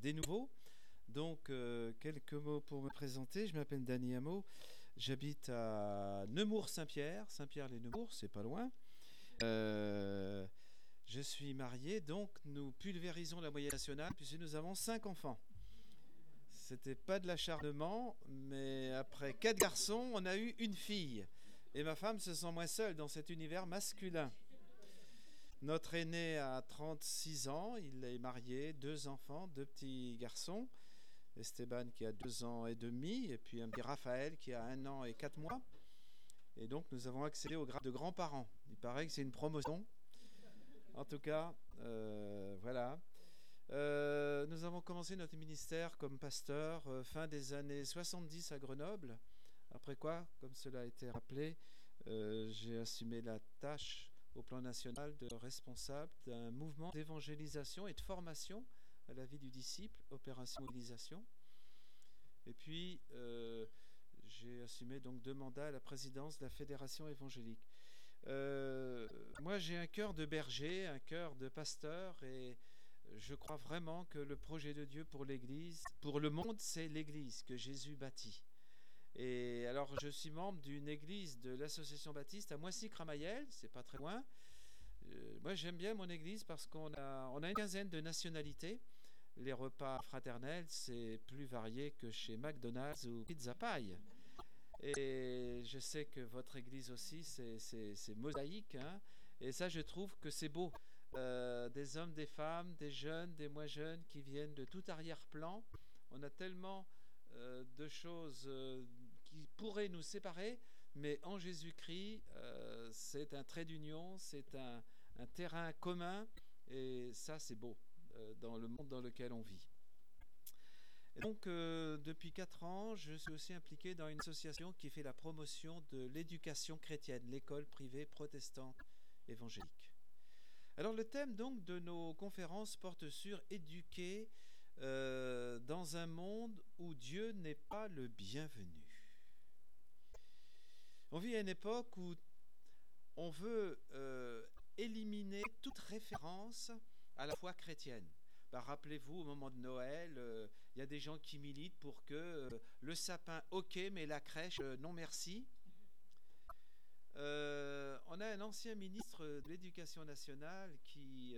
des nouveaux. Donc, quelques mots pour me présenter. Je m'appelle Dany Hameau. J'habite à Nemours-Saint-Pierre. Saint-Pierre-les-Nemours, c'est pas loin. Je suis marié, donc nous pulvérisons la moyenne nationale puisque nous avons 5 enfants. C'était pas de l'acharnement, mais après 4 garçons, on a eu une fille. Et ma femme se sent moins seule dans cet univers masculin. Notre aîné a 36 ans, il est marié, 2 enfants, 2 petits garçons. Esteban qui a 2 ans et demi, et puis un petit Raphaël qui a 1 an et 4 mois. Et donc nous avons accédé au grade de grands-parents. Il paraît que c'est une promotion. En tout cas, voilà. Nous avons commencé notre ministère comme pasteur fin des années 70 à Grenoble. Après quoi, comme cela a été rappelé, j'ai assumé la tâche au plan national de responsable d'un mouvement d'évangélisation et de formation à la vie du disciple, Opération Mobilisation. Et puis, j'ai assumé donc 2 mandats à la présidence de la Fédération évangélique. Moi, j'ai un cœur de berger, un cœur de pasteur, et je crois vraiment que le projet de Dieu pour l'Église, pour le monde, c'est l'Église que Jésus bâtit. Et alors, je suis membre d'une église de l'Association Baptiste à Moissy-Cramayel, c'est pas très loin. Moi, j'aime bien mon église parce qu'on a une quinzaine de nationalités. Les repas fraternels, c'est plus varié que chez McDonald's ou Pizza Pie. Et je sais que votre église aussi, c'est mosaïque, hein, et ça, je trouve que c'est beau. Des hommes, des femmes, des jeunes, des moins jeunes qui viennent de tout arrière-plan. On a tellement de choses qui pourraient nous séparer, mais en Jésus-Christ, c'est un trait d'union, c'est un terrain commun, et ça, c'est beau dans le monde dans lequel on vit. Et donc, depuis 4 ans, je suis aussi impliqué dans une association qui fait la promotion de l'éducation chrétienne, l'école privée protestante évangélique. Alors, le thème donc de nos conférences porte sur éduquer dans un monde où Dieu n'est pas le bienvenu. On vit à une époque où on veut éliminer toute référence à la foi chrétienne. Rappelez-vous, au moment de Noël, il y a des gens qui militent pour que le sapin, ok, mais la crèche, non merci. On a un ancien ministre de l'Éducation nationale qui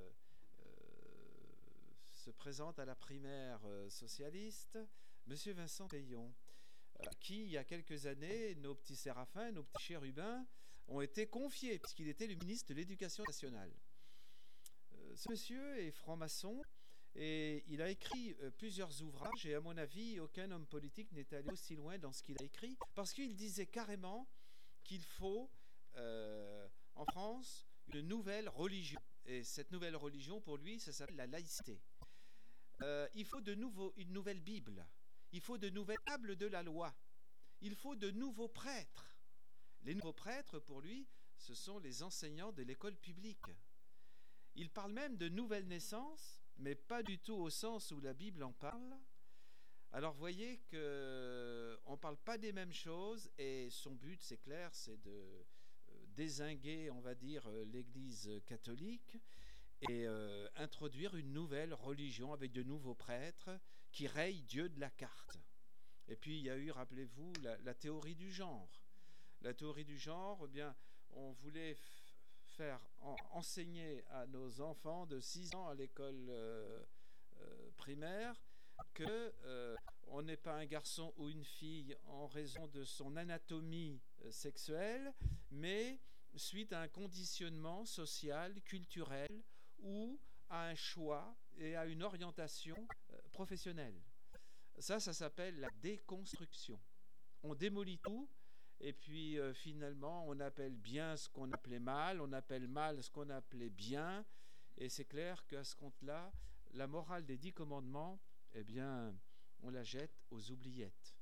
se présente à la primaire socialiste, M. Vincent Peillon, qui, il y a quelques années, nos petits séraphins, nos petits chérubins, ont été confiés, puisqu'il était le ministre de l'Éducation nationale. Ce monsieur est franc-maçon et il a écrit plusieurs ouvrages, et à mon avis, aucun homme politique n'est allé aussi loin dans ce qu'il a écrit, parce qu'il disait carrément qu'il faut, en France, une nouvelle religion. Et cette nouvelle religion, pour lui, ça s'appelle la laïcité. Il faut une nouvelle Bible. Il faut de nouvelles tables de la loi. Il faut de nouveaux prêtres. Les nouveaux prêtres, pour lui, ce sont les enseignants de l'école publique. Il parle même de nouvelle naissance, mais pas du tout au sens où la Bible en parle. Alors voyez qu'on ne parle pas des mêmes choses, et son but, c'est clair, c'est de dézinguer, on va dire, l'Église catholique et introduire une nouvelle religion avec de nouveaux prêtres qui rayent Dieu de la carte. Et puis il y a eu, rappelez-vous, la théorie du genre. La théorie du genre, eh bien, on voulait faire enseigner à nos enfants de 6 ans à l'école primaire que on n'est pas un garçon ou une fille en raison de son anatomie sexuelle, mais suite à un conditionnement social, culturel, ou à un choix et à une orientation professionnelle. Ça s'appelle la déconstruction. On démolit tout, et puis finalement on appelle bien ce qu'on appelait mal, on appelle mal ce qu'on appelait bien, et c'est clair qu'à ce compte-là, la morale des 10 commandements, eh bien, on la jette aux oubliettes.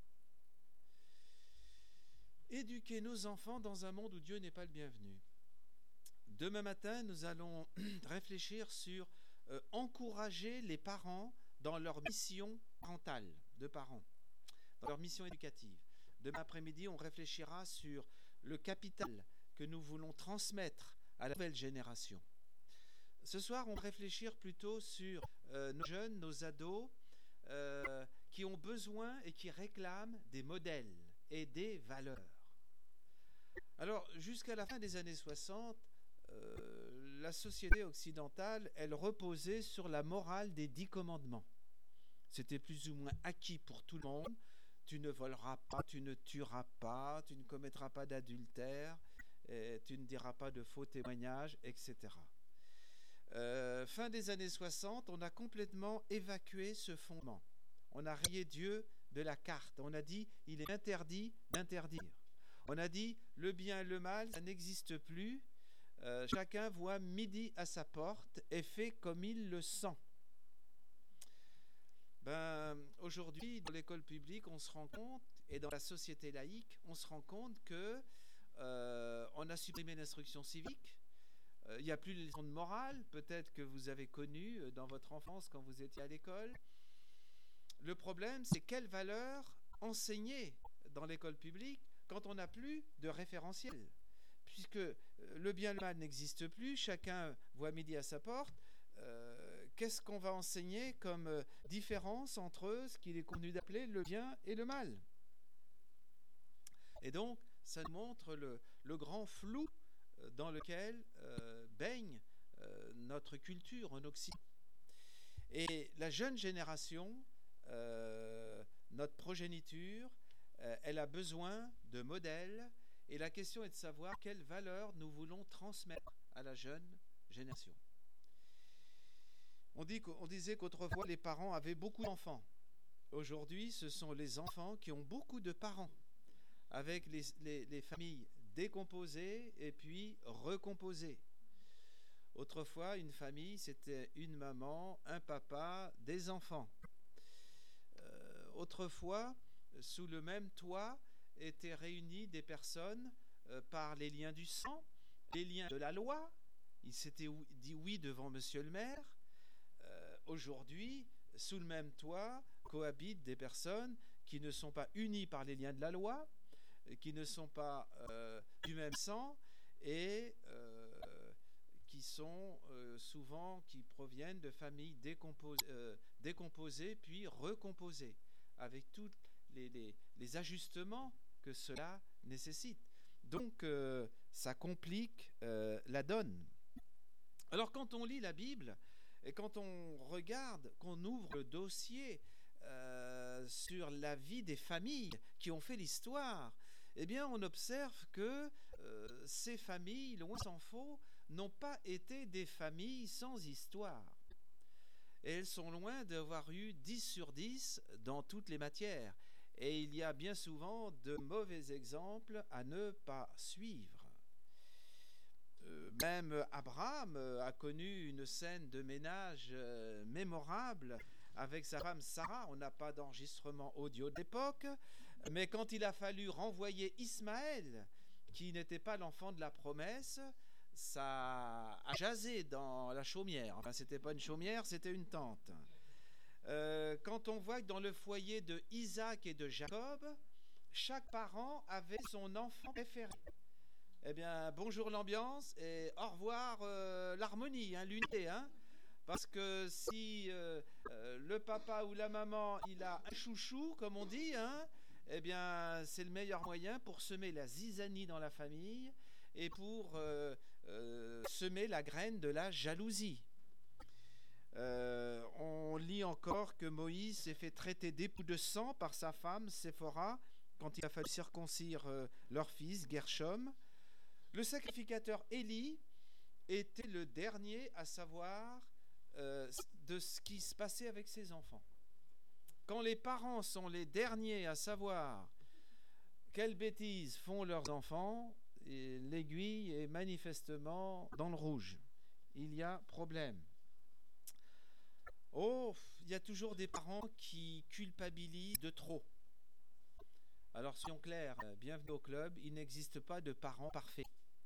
Éduquer nos enfants dans un monde où Dieu n'est pas le bienvenu. Demain matin, nous allons réfléchir sur encourager les parents dans leur mission parentale de parents, dans leur mission éducative. Demain après-midi, on réfléchira sur le capital que nous voulons transmettre à la nouvelle génération. Ce soir, on va réfléchir plutôt sur nos jeunes, nos ados, qui ont besoin et qui réclament des modèles et des valeurs. Alors, jusqu'à la fin des années 60, la société occidentale, elle reposait sur la morale des 10 commandements. C'était plus ou moins acquis pour tout le monde. Tu ne voleras pas, tu ne tueras pas, tu ne commettras pas d'adultère, tu ne diras pas de faux témoignages, etc. Fin des années 60, on a complètement évacué ce fondement. On a rayé Dieu de la carte. On a dit, il est interdit d'interdire. On a dit, le bien et le mal, ça n'existe plus. Chacun voit midi à sa porte et fait comme il le sent. Aujourd'hui, dans l'école publique, on se rend compte, et dans la société laïque, on se rend compte que on a supprimé l'instruction civique. Il n'y a plus les leçons de morale, peut-être que vous avez connu dans votre enfance quand vous étiez à l'école. Le problème, c'est quelles valeurs enseigner dans l'école publique quand on n'a plus de référentiel. Puisque le bien et le mal n'existe plus, chacun voit midi à sa porte, qu'est-ce qu'on va enseigner comme différence entre ce qu'il est convenu d'appeler le bien et le mal? Et donc, ça montre le grand flou dans lequel baigne notre culture en Occident. Et la jeune génération, notre progéniture, elle a besoin de modèles, et la question est de savoir quelles valeurs nous voulons transmettre à la jeune génération. On disait qu'autrefois les parents avaient beaucoup d'enfants. Aujourd'hui, ce sont les enfants qui ont beaucoup de parents, avec les familles décomposées et puis recomposées. Autrefois, une famille, c'était une maman, un papa, des enfants. Autrefois, sous le même toit, étaient réunies des personnes par les liens du sang, les liens de la loi. Ils s'étaient dit oui devant monsieur le maire. Aujourd'hui, sous le même toit, cohabitent des personnes qui ne sont pas unies par les liens de la loi, qui ne sont pas du même sang et qui sont souvent, qui proviennent de familles décomposées puis recomposées, avec tous les ajustements que cela nécessite. Donc, ça complique la donne. Alors, quand on lit la Bible, et quand on regarde, qu'on ouvre le dossier sur la vie des familles qui ont fait l'histoire, eh bien, on observe que ces familles, loin s'en faut, n'ont pas été des familles sans histoire. Et elles sont loin d'avoir eu 10 sur 10 dans toutes les matières. Et il y a bien souvent de mauvais exemples à ne pas suivre. Même Abraham a connu une scène de ménage mémorable avec sa femme Sarah. On n'a pas d'enregistrement audio d'époque, mais quand il a fallu renvoyer Ismaël, qui n'était pas l'enfant de la promesse, ça a jasé dans la chaumière. Enfin, c'était pas une chaumière, c'était une tente. Quand on voit que dans le foyer de Isaac et de Jacob, chaque parent avait son enfant préféré. Eh bien, bonjour l'ambiance et au revoir l'harmonie, l'unité. Parce que si le papa ou la maman, il a un chouchou, comme on dit, eh bien, c'est le meilleur moyen pour semer la zizanie dans la famille et pour semer la graine de la jalousie. On lit encore que Moïse s'est fait traiter d'époux de sang par sa femme Séphora quand il a fallu circoncire leur fils Gershom. Le sacrificateur Élie était le dernier à savoir de ce qui se passait avec ses enfants. Quand les parents sont les derniers à savoir quelles bêtises font leurs enfants, l'aiguille est manifestement dans le rouge. Il y a problème. Oh, il y a toujours des parents qui culpabilisent de trop. Alors soyons clairs, bienvenue au club, il n'existe pas de parents parfaits.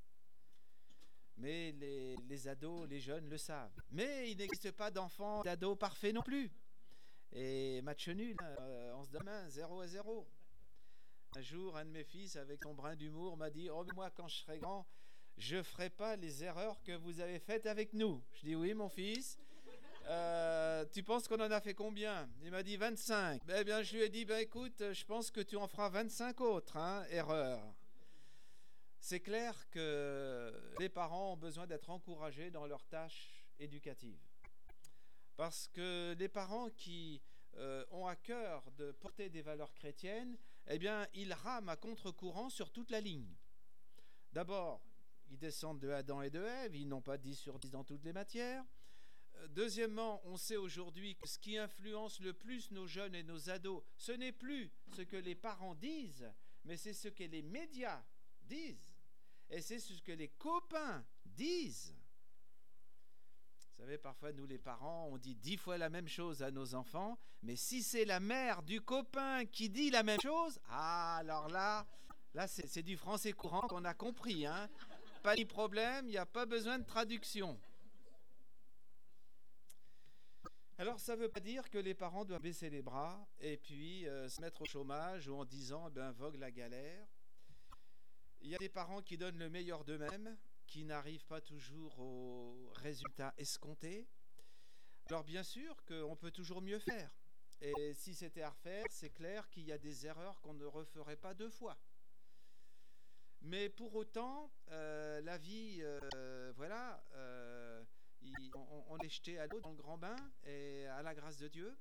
Mais les ados, les jeunes le savent. Mais il n'existe pas d'enfants, d'ados parfaits non plus. Et match nul, on se donne 0-0. Un jour, un de mes fils, avec son brin d'humour, m'a dit « Oh, moi, quand je serai grand, je ne ferai pas les erreurs que vous avez faites avec nous. Je dis oui, mon fils. Tu penses qu'on en a fait combien? Il m'a dit 25. Eh bien, je lui ai dit, écoute, je pense que tu en feras 25 autres, erreurs. C'est clair que les parents ont besoin d'être encouragés dans leurs tâches éducatives. Parce que les parents qui ont à cœur de porter des valeurs chrétiennes, eh bien, ils rament à contre-courant sur toute la ligne. D'abord, ils descendent de Adam et de Ève, ils n'ont pas 10 sur 10 dans toutes les matières. Deuxièmement, on sait aujourd'hui que ce qui influence le plus nos jeunes et nos ados, ce n'est plus ce que les parents disent, mais c'est ce que les médias disent. Et c'est ce que les copains disent. Vous savez, parfois, nous les parents, on dit 10 fois la même chose à nos enfants, mais si c'est la mère du copain qui dit la même chose, alors là c'est du français courant qu'on a compris. Pas de problème, il n'y a pas besoin de traduction. Alors, ça ne veut pas dire que les parents doivent baisser les bras et puis se mettre au chômage ou en disant, vogue la galère. Il y a des parents qui donnent le meilleur d'eux-mêmes, qui n'arrivent pas toujours aux résultats escomptés. Alors, bien sûr qu'on peut toujours mieux faire. Et si c'était à refaire, c'est clair qu'il y a des erreurs qu'on ne referait pas 2 fois. Mais pour autant, la vie, on est jeté à l'eau dans le grand bain et à la grâce de Dieu.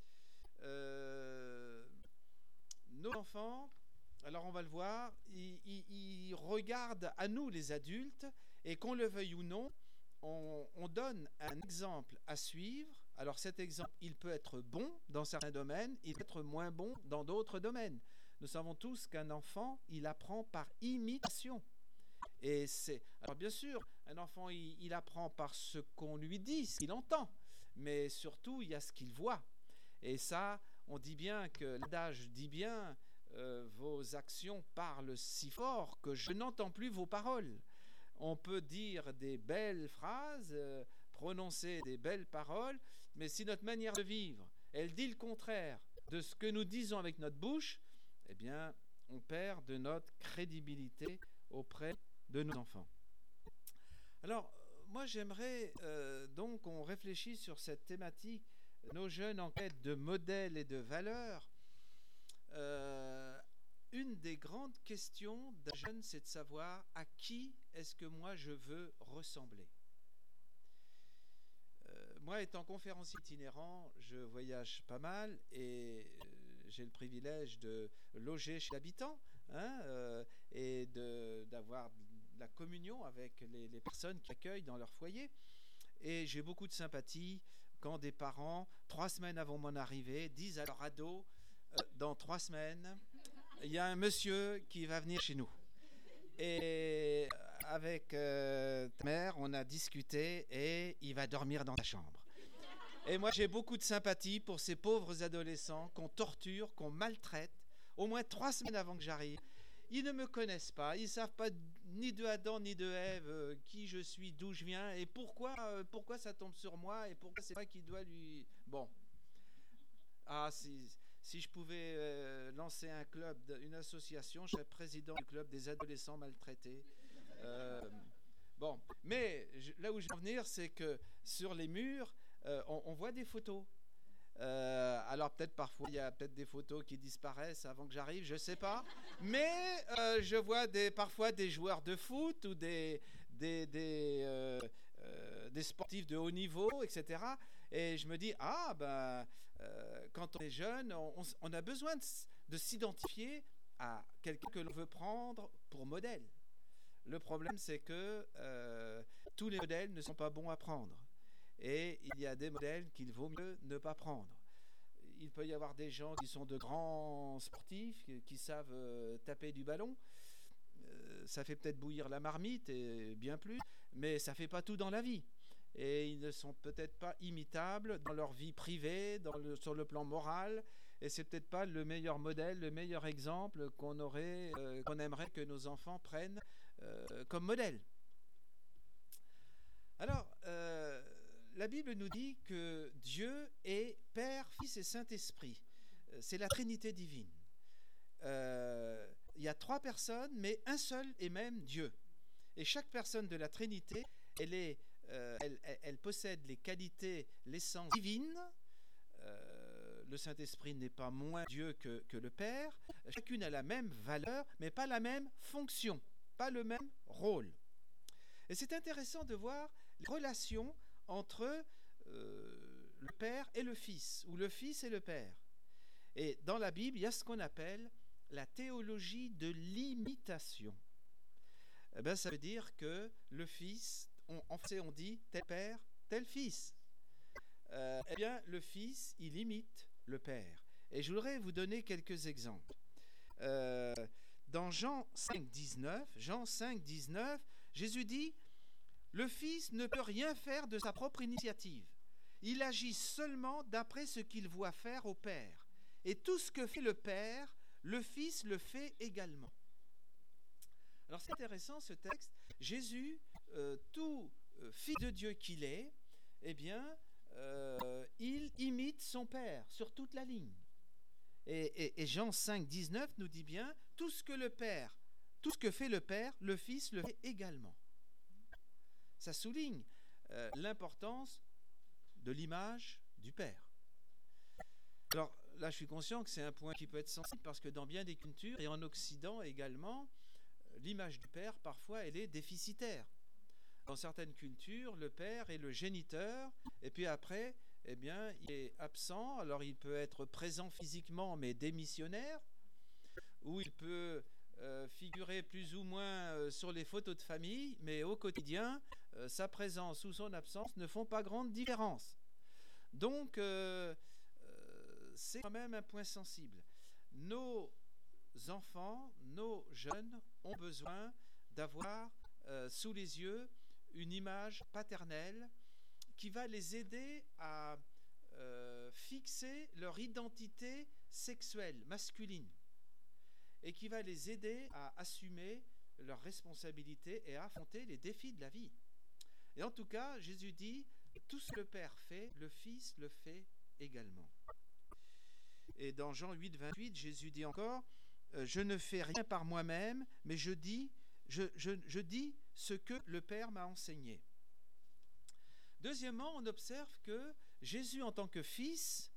Nos enfants, alors on va le voir, ils regardent à nous les adultes et qu'on le veuille ou non, on donne un exemple à suivre. Alors cet exemple, il peut être bon dans certains domaines, il peut être moins bon dans d'autres domaines. Nous savons tous qu'un enfant, il apprend par imitation. Alors bien sûr, un enfant, il apprend par ce qu'on lui dit, ce qu'il entend, mais surtout, il y a ce qu'il voit. Et ça, on dit bien que l'adage dit bien, vos actions parlent si fort que je n'entends plus vos paroles. On peut dire des belles phrases, prononcer des belles paroles, mais si notre manière de vivre, elle dit le contraire de ce que nous disons avec notre bouche, eh bien, on perd de notre crédibilité auprès de nos enfants. Alors, moi, j'aimerais donc qu'on réfléchisse sur cette thématique, nos jeunes en quête de modèles et de valeurs. Une des grandes questions d'un jeune, c'est de savoir à qui est-ce que moi je veux ressembler. Moi, étant conférencier itinérant, je voyage pas mal et j'ai le privilège de loger chez l'habitant et d'avoir de la communion avec les personnes qui accueillent dans leur foyer. Et j'ai beaucoup de sympathie quand des parents, 3 semaines avant mon arrivée, disent à leur ado, dans 3 semaines, il y a un monsieur qui va venir chez nous. Et avec ta mère, on a discuté et il va dormir dans ta chambre. Et moi, j'ai beaucoup de sympathie pour ces pauvres adolescents qu'on torture, qu'on maltraite, au moins 3 semaines avant que j'arrive. Ils ne me connaissent pas, ils ne savent pas ni de Adam ni de Ève qui je suis, d'où je viens et pourquoi ça tombe sur moi et pourquoi c'est moi qui dois lui... Bon. Si je pouvais lancer un club, une association, je serais président du club des adolescents maltraités. Bon, mais là où je veux en venir, c'est que sur les murs, on voit des photos. Alors peut-être parfois il y a peut-être des photos qui disparaissent avant que j'arrive, je sais pas. Mais je vois parfois des joueurs de foot ou des sportifs de haut niveau, etc. Et je me dis quand on est jeune, on a besoin de s'identifier à quelqu'un que l'on veut prendre pour modèle. Le problème, c'est que tous les modèles ne sont pas bons à prendre. Et il y a des modèles qu'il vaut mieux ne pas prendre. Il peut y avoir des gens qui sont de grands sportifs, qui savent taper du ballon. Ça fait peut-être bouillir la marmite et bien plus, mais ça ne fait pas tout dans la vie. Et ils ne sont peut-être pas imitables dans leur vie privée, sur le plan moral. Et c'est peut-être pas le meilleur modèle, le meilleur exemple qu'on aimerait que nos enfants prennent comme modèle. Alors, la Bible nous dit que Dieu est Père, Fils et Saint-Esprit. C'est la Trinité divine. Il y a 3 personnes, mais un seul et même Dieu. Et chaque personne de la Trinité, elle possède les qualités, l'essence divine. Le Saint-Esprit n'est pas moins Dieu que le Père. Chacune a la même valeur, mais pas la même fonction, pas le même rôle. Et c'est intéressant de voir les relations entre le Père et le Fils, ou le Fils et le Père. Et dans la Bible, il y a ce qu'on appelle la théologie de l'imitation. Eh bien, ça veut dire que le Fils, en français on dit tel Père, tel Fils. Eh bien, le Fils, il imite le Père. Et je voudrais vous donner quelques exemples. Dans Jean 5, 19, Jésus dit « Le Fils ne peut rien faire de sa propre initiative. Il agit seulement d'après ce qu'il voit faire au Père. Et tout ce que fait le Père, le Fils le fait également. » Alors c'est intéressant ce texte. Jésus, tout fils de Dieu qu'il est, eh bien, il imite son Père sur toute la ligne. Et Jean 5, 19 nous dit bien, tout ce que fait le Père, le Fils le fait également. Ça souligne l'importance de l'image du Père. Alors là, je suis conscient que c'est un point qui peut être sensible parce que dans bien des cultures, et en Occident également, l'image du Père, parfois, elle est déficitaire. Dans certaines cultures, le Père est le géniteur, et puis après, eh bien, il est absent. Alors, il peut être présent physiquement, mais démissionnaire, ou il peut figurer plus ou moins sur les photos de famille, mais au quotidien, sa présence ou son absence ne font pas grande différence. Donc, c'est quand même un point sensible. Nos enfants, nos jeunes ont besoin d'avoir sous les yeux une image paternelle qui va les aider à fixer leur identité sexuelle masculine et qui va les aider à assumer leurs responsabilités et à affronter les défis de la vie. Et en tout cas, Jésus dit, tout ce que le Père fait, le Fils le fait également. Et dans Jean 8, 28, Jésus dit encore, je ne fais rien par moi-même, mais je dis ce que le Père m'a enseigné. Deuxièmement, on observe que Jésus en tant que fils,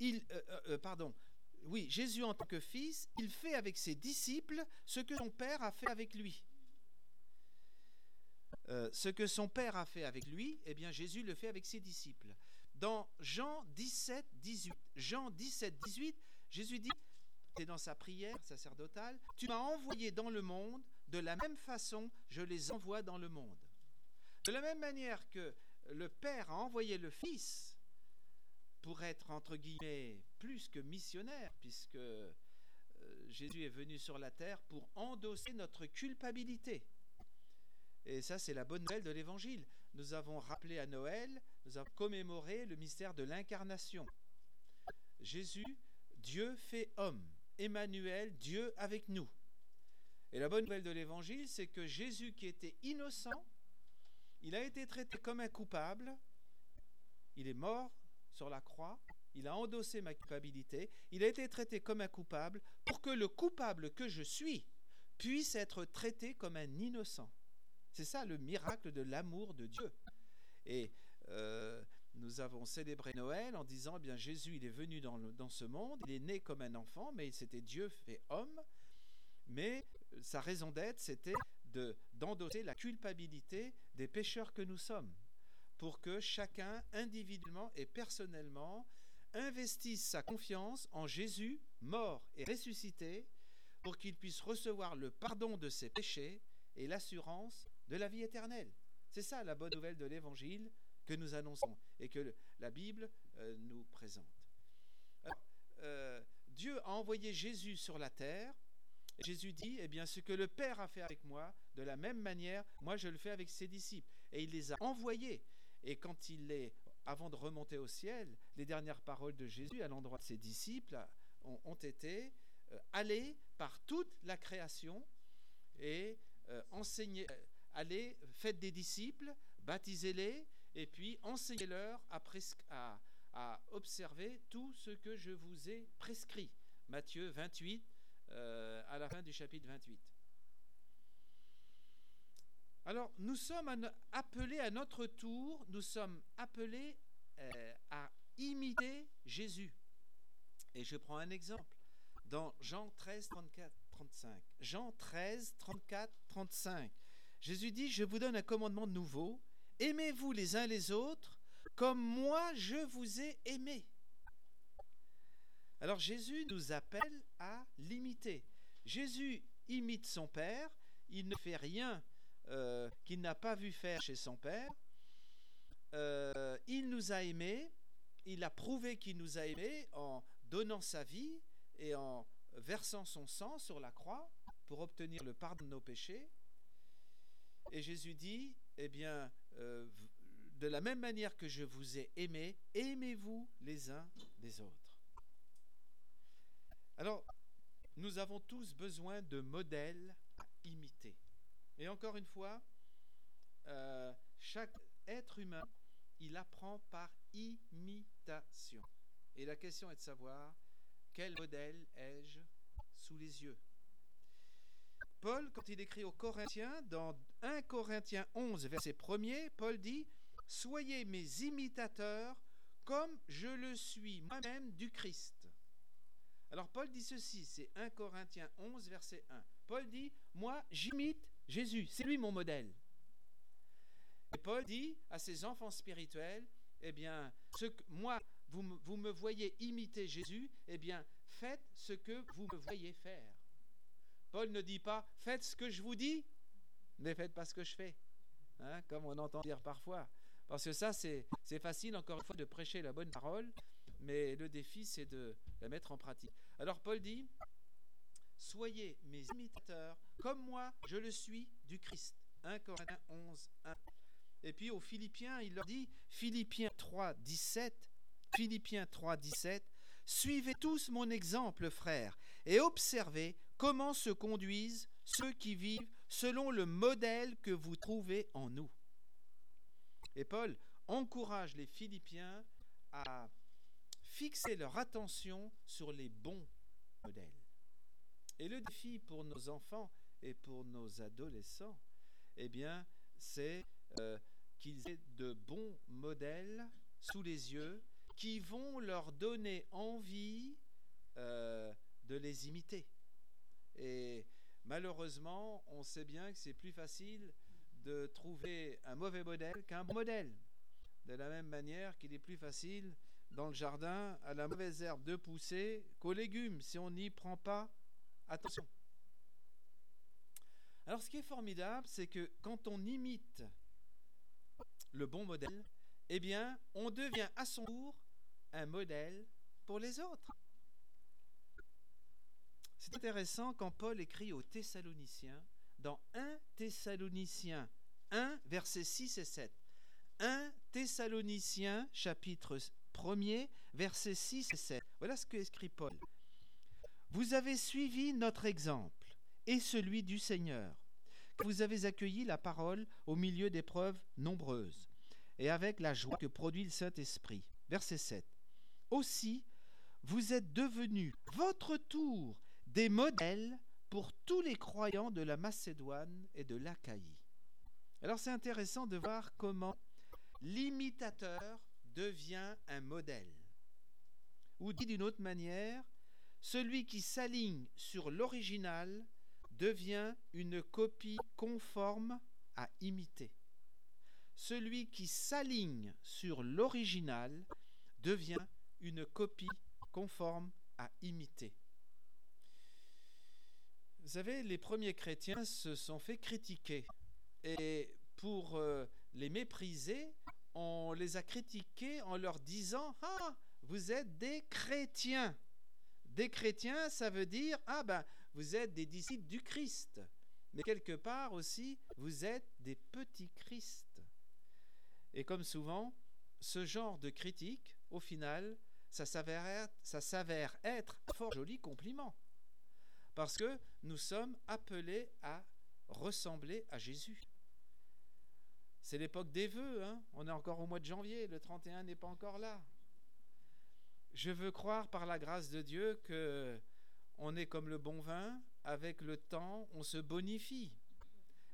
Jésus en tant que fils, il fait avec ses disciples ce que son Père a fait avec lui. Ce que son Père a fait avec lui, eh bien Jésus le fait avec ses disciples. Dans Jean 17, 18, Jésus dit, c'est dans sa prière sacerdotale, « Tu m'as envoyé dans le monde, de la même façon, je les envoie dans le monde. » De la même manière que le Père a envoyé le Fils pour être, entre guillemets, plus que missionnaire, puisque Jésus est venu sur la terre pour endosser notre culpabilité. Et ça, c'est la bonne nouvelle de l'Évangile. Nous avons rappelé à Noël, nous avons commémoré le mystère de l'incarnation. Jésus, Dieu fait homme. Emmanuel, Dieu avec nous. Et la bonne nouvelle de l'Évangile, c'est que Jésus, qui était innocent, il a été traité comme un coupable, il est mort sur la croix, il a endossé ma culpabilité, il a été traité comme un coupable pour que le coupable que je suis puisse être traité comme un innocent. C'est ça le miracle de l'amour de Dieu. Et nous avons célébré Noël en disant, eh bien, Jésus, il est venu dans ce monde, il est né comme un enfant, mais c'était Dieu fait homme, mais sa raison d'être, c'était d'endosser la culpabilité des pécheurs que nous sommes, pour que chacun, individuellement et personnellement, investisse sa confiance en Jésus, mort et ressuscité, pour qu'il puisse recevoir le pardon de ses péchés et l'assurance de la vie éternelle. C'est ça la bonne nouvelle de l'Évangile que nous annonçons et que la Bible nous présente. Alors, Dieu a envoyé Jésus sur la terre. Et Jésus dit, eh bien, ce que le Père a fait avec moi, de la même manière, moi je le fais avec ses disciples. Et il les a envoyés. Et quand avant de remonter au ciel, les dernières paroles de Jésus à l'endroit de ses disciples ont été allez par toute la création et enseignez, allez, faites des disciples, baptisez-les, et puis enseignez-leur à observer tout ce que je vous ai prescrit. Matthieu 28, à la fin du chapitre 28. Alors, nous sommes appelés à notre tour, nous sommes appelés à imiter Jésus. Et je prends un exemple dans Jean 13, 34, 35. Jean 13, 34, 35. Jésus dit, je vous donne un commandement nouveau, aimez-vous les uns les autres comme moi je vous ai aimés. Alors Jésus nous appelle à l'imiter. Jésus imite son Père, il ne fait rien qu'il n'a pas vu faire chez son Père. Il nous a aimés, il a prouvé qu'il nous a aimés en donnant sa vie et en versant son sang sur la croix pour obtenir le pardon de nos péchés. Et Jésus dit, eh bien, de la même manière que je vous ai aimés, aimez-vous les uns les autres. Alors, nous avons tous besoin de modèles à imiter. Et encore une fois, chaque être humain, il apprend par imitation. Et la question est de savoir, quel modèle ai-je sous les yeux? Paul, quand il écrit aux Corinthiens, dans 1 Corinthiens 11, verset 1er, Paul dit « Soyez mes imitateurs comme je le suis moi-même du Christ. » Alors Paul dit ceci, c'est 1 Corinthiens 11, verset 1. Paul dit « Moi, j'imite Jésus, c'est lui mon modèle. » Et Paul dit à ses enfants spirituels, « Eh bien, moi, vous me voyez imiter Jésus, eh bien, faites ce que vous me voyez faire. » Paul ne dit pas « Faites ce que je vous dis, mais faites pas ce que je fais. » Comme on entend dire parfois. Parce que ça, c'est facile, encore une fois, de prêcher la bonne parole, mais le défi, c'est de la mettre en pratique. Alors Paul dit « Soyez mes imitateurs, comme moi, je le suis du Christ. » 1 Corinthiens 11, 1. Et puis aux Philippiens, il leur dit, Philippiens 3, 17, « Suivez tous mon exemple, frères, et observez comment se conduisent ceux qui vivent selon le modèle que vous trouvez en nous. » Et Paul encourage les Philippiens à fixer leur attention sur les bons modèles. Et le défi pour nos enfants et pour nos adolescents, eh bien, c'est qu'ils aient de bons modèles sous les yeux qui vont leur donner envie de les imiter. Et malheureusement, on sait bien que c'est plus facile de trouver un mauvais modèle qu'un bon modèle. De la même manière qu'il est plus facile dans le jardin à la mauvaise herbe de pousser qu'aux légumes si on n'y prend pas attention. Alors ce qui est formidable, c'est que quand on imite le bon modèle, eh bien, on devient à son tour un modèle pour les autres. C'est intéressant quand Paul écrit aux Thessaloniciens, dans 1 Thessaloniciens 1, versets 6 et 7. 1 Thessaloniciens, chapitre 1er, versets 6 et 7. Voilà ce que écrit Paul. « Vous avez suivi notre exemple et celui du Seigneur. Vous avez accueilli la parole au milieu d'épreuves nombreuses et avec la joie que produit le Saint-Esprit. » Verset 7. « Aussi, vous êtes devenus, votre tour, des modèles pour tous les croyants de la Macédoine et de l'Achaïe. » Alors c'est intéressant de voir comment l'imitateur devient un modèle. Ou dit d'une autre manière, celui qui s'aligne sur l'original devient une copie conforme à imiter. Celui qui s'aligne sur l'original devient une copie conforme à imiter. Vous savez, les premiers chrétiens se sont fait critiquer. Et pour les mépriser, on les a critiqués en leur disant « Ah, vous êtes des chrétiens !» Des chrétiens, ça veut dire « Ah ben, vous êtes des disciples du Christ !» Mais quelque part aussi, vous êtes des petits Christ. Et comme souvent, ce genre de critique, au final, ça s'avère être un fort joli compliment. Parce que nous sommes appelés à ressembler à Jésus. C'est l'époque des vœux, hein. On est encore au mois de janvier, le 31 n'est pas encore là. Je veux croire par la grâce de Dieu que on est comme le bon vin, avec le temps, on se bonifie.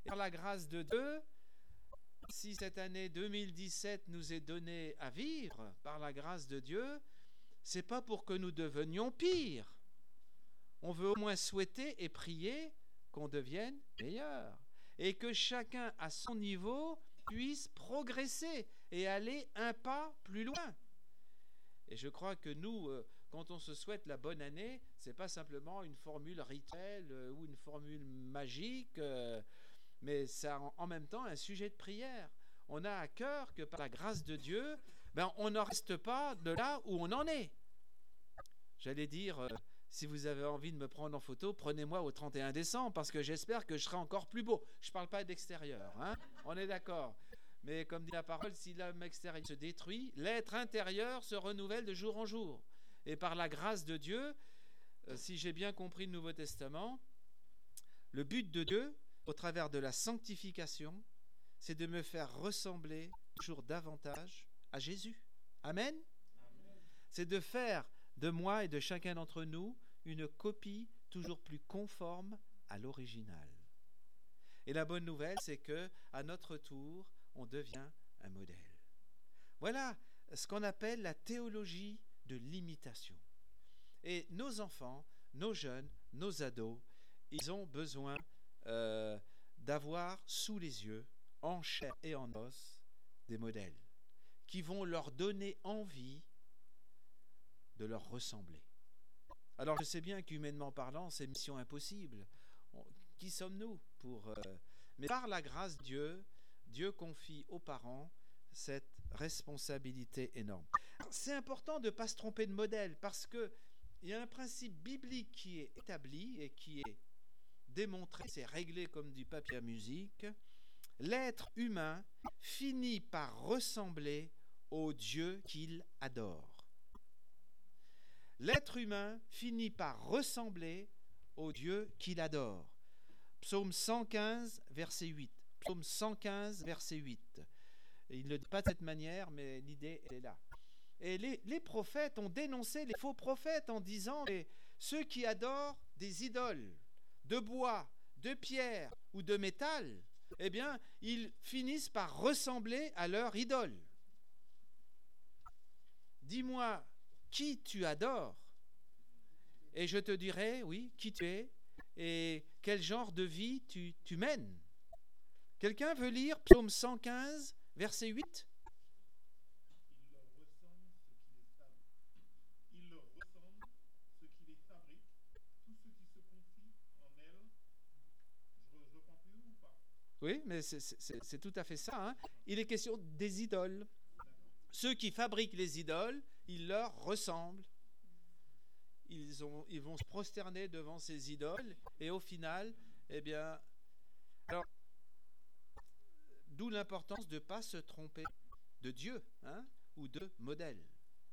Et par la grâce de Dieu, si cette année 2017 nous est donnée à vivre, par la grâce de Dieu, c'est pas pour que nous devenions pires. On veut au moins souhaiter et prier qu'on devienne meilleur. Et que chacun, à son niveau, puisse progresser et aller un pas plus loin. Et je crois que nous, quand on se souhaite la bonne année, c'est pas simplement une formule rituelle ou une formule magique, mais c'est en même temps un sujet de prière. On a à cœur que par la grâce de Dieu, on ne reste pas de là où on en est. J'allais dire, si vous avez envie de me prendre en photo, prenez-moi au 31 décembre, parce que j'espère que je serai encore plus beau. Je ne parle pas d'extérieur, hein, on est d'accord. Mais comme dit la parole, si l'homme extérieur se détruit, l'être intérieur se renouvelle de jour en jour. Et par la grâce de Dieu, si j'ai bien compris le Nouveau Testament, le but de Dieu, au travers de la sanctification, c'est de me faire ressembler toujours davantage à Jésus. Amen. Amen. C'est de faire de moi et de chacun d'entre nous une copie toujours plus conforme à l'original. Et la bonne nouvelle, c'est que à notre tour, on devient un modèle. Voilà ce qu'on appelle la théologie de l'imitation. Et nos enfants, nos jeunes, nos ados, ils ont besoin d'avoir sous les yeux, en chair et en os, des modèles qui vont leur donner envie de leur ressembler. Alors je sais bien qu'humainement parlant, c'est mission impossible. Qui sommes-nous pour mais par la grâce de Dieu, Dieu confie aux parents cette responsabilité énorme. C'est important de ne pas se tromper de modèle, parce qu'il y a un principe biblique qui est établi et qui est démontré, c'est réglé comme du papier à musique. L'être humain finit par ressembler au Dieu qu'il adore. L'être humain finit par ressembler au Dieu qu'il adore. Psaume 115, verset 8. Psaume 115, verset 8. Et il ne le dit pas de cette manière, mais l'idée, elle est là. Et les prophètes ont dénoncé les faux prophètes en disant que ceux qui adorent des idoles de bois, de pierre ou de métal, eh bien, ils finissent par ressembler à leur idole. Dis-moi qui tu adores, et je te dirai, oui, qui tu es, et quel genre de vie tu mènes. Quelqu'un veut lire Psaume 115, verset 8 ? Il leur ressemble ce qui les fabrique, tous ceux qui se confient en elle. Je reprends plus ou pas ? Oui, mais c'est tout à fait ça. Hein. Il est question des idoles. Ceux qui fabriquent les idoles, ils leur ressemblent. Ils vont se prosterner devant ces idoles, et au final, eh bien, alors, d'où l'importance de ne pas se tromper de Dieu, hein, ou de modèle.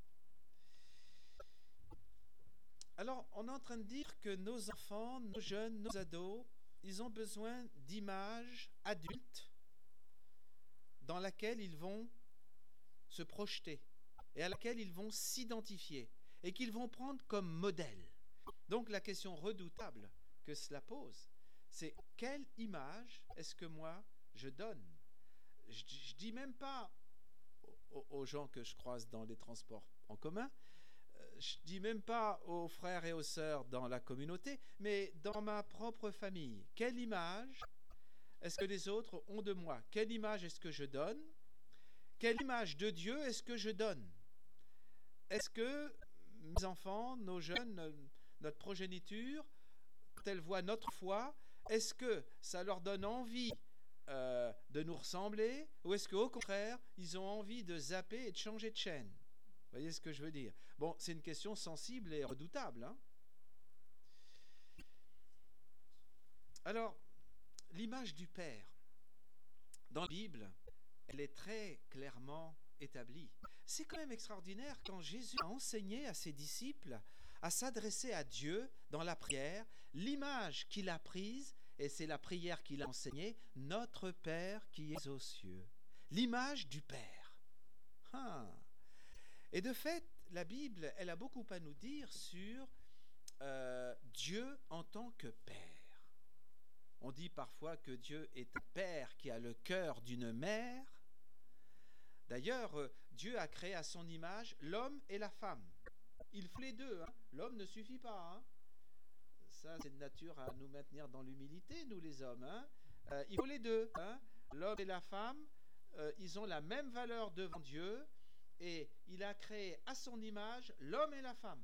Alors, on est en train de dire que nos enfants, nos jeunes, nos ados, ils ont besoin d'images adultes dans laquelle ils vont se projeter et à laquelle ils vont s'identifier et qu'ils vont prendre comme modèle. Donc la question redoutable que cela pose, c'est quelle image est-ce que moi je donne ? Je dis même pas aux gens que je croise dans les transports en commun, je dis même pas aux frères et aux sœurs dans la communauté, mais dans ma propre famille. Quelle image est-ce que les autres ont de moi ? Quelle image est-ce que je donne ? Quelle image de Dieu est-ce que je donne ? Est-ce que mes enfants, nos jeunes, notre progéniture, quand elles voient notre foi, est-ce que ça leur donne envie de nous ressembler, ou est-ce qu'au contraire, ils ont envie de zapper et de changer de chaîne ? Vous voyez ce que je veux dire ? Bon, c'est une question sensible et redoutable. Hein ? Alors, l'image du Père, dans la Bible, elle est très clairement établie. C'est quand même extraordinaire quand Jésus a enseigné à ses disciples à s'adresser à Dieu dans la prière, l'image qu'il a prise, et c'est la prière qu'il a enseignée, notre Père qui es aux cieux. L'image du Père. Et de fait, la Bible, elle a beaucoup à nous dire sur Dieu en tant que Père. On dit parfois que Dieu est un père qui a le cœur d'une mère. D'ailleurs, Dieu a créé à son image l'homme et la femme. Il faut les deux. L'homme ne suffit pas. Ça, c'est de nature à nous maintenir dans l'humilité, nous les hommes. Il faut les deux. L'homme et la femme, ils ont la même valeur devant Dieu. Et il a créé à son image l'homme et la femme.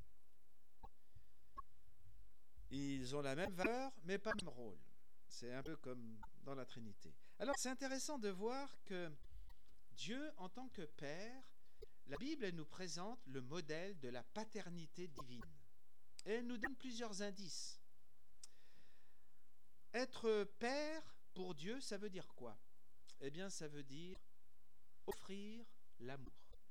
Ils ont la même valeur, mais pas le même rôle. C'est un peu comme dans la Trinité. Alors, c'est intéressant de voir que Dieu, en tant que Père, la Bible, elle nous présente le modèle de la paternité divine. Et elle nous donne plusieurs indices. Être père pour Dieu, ça veut dire quoi? Eh bien, ça veut dire offrir l'amour.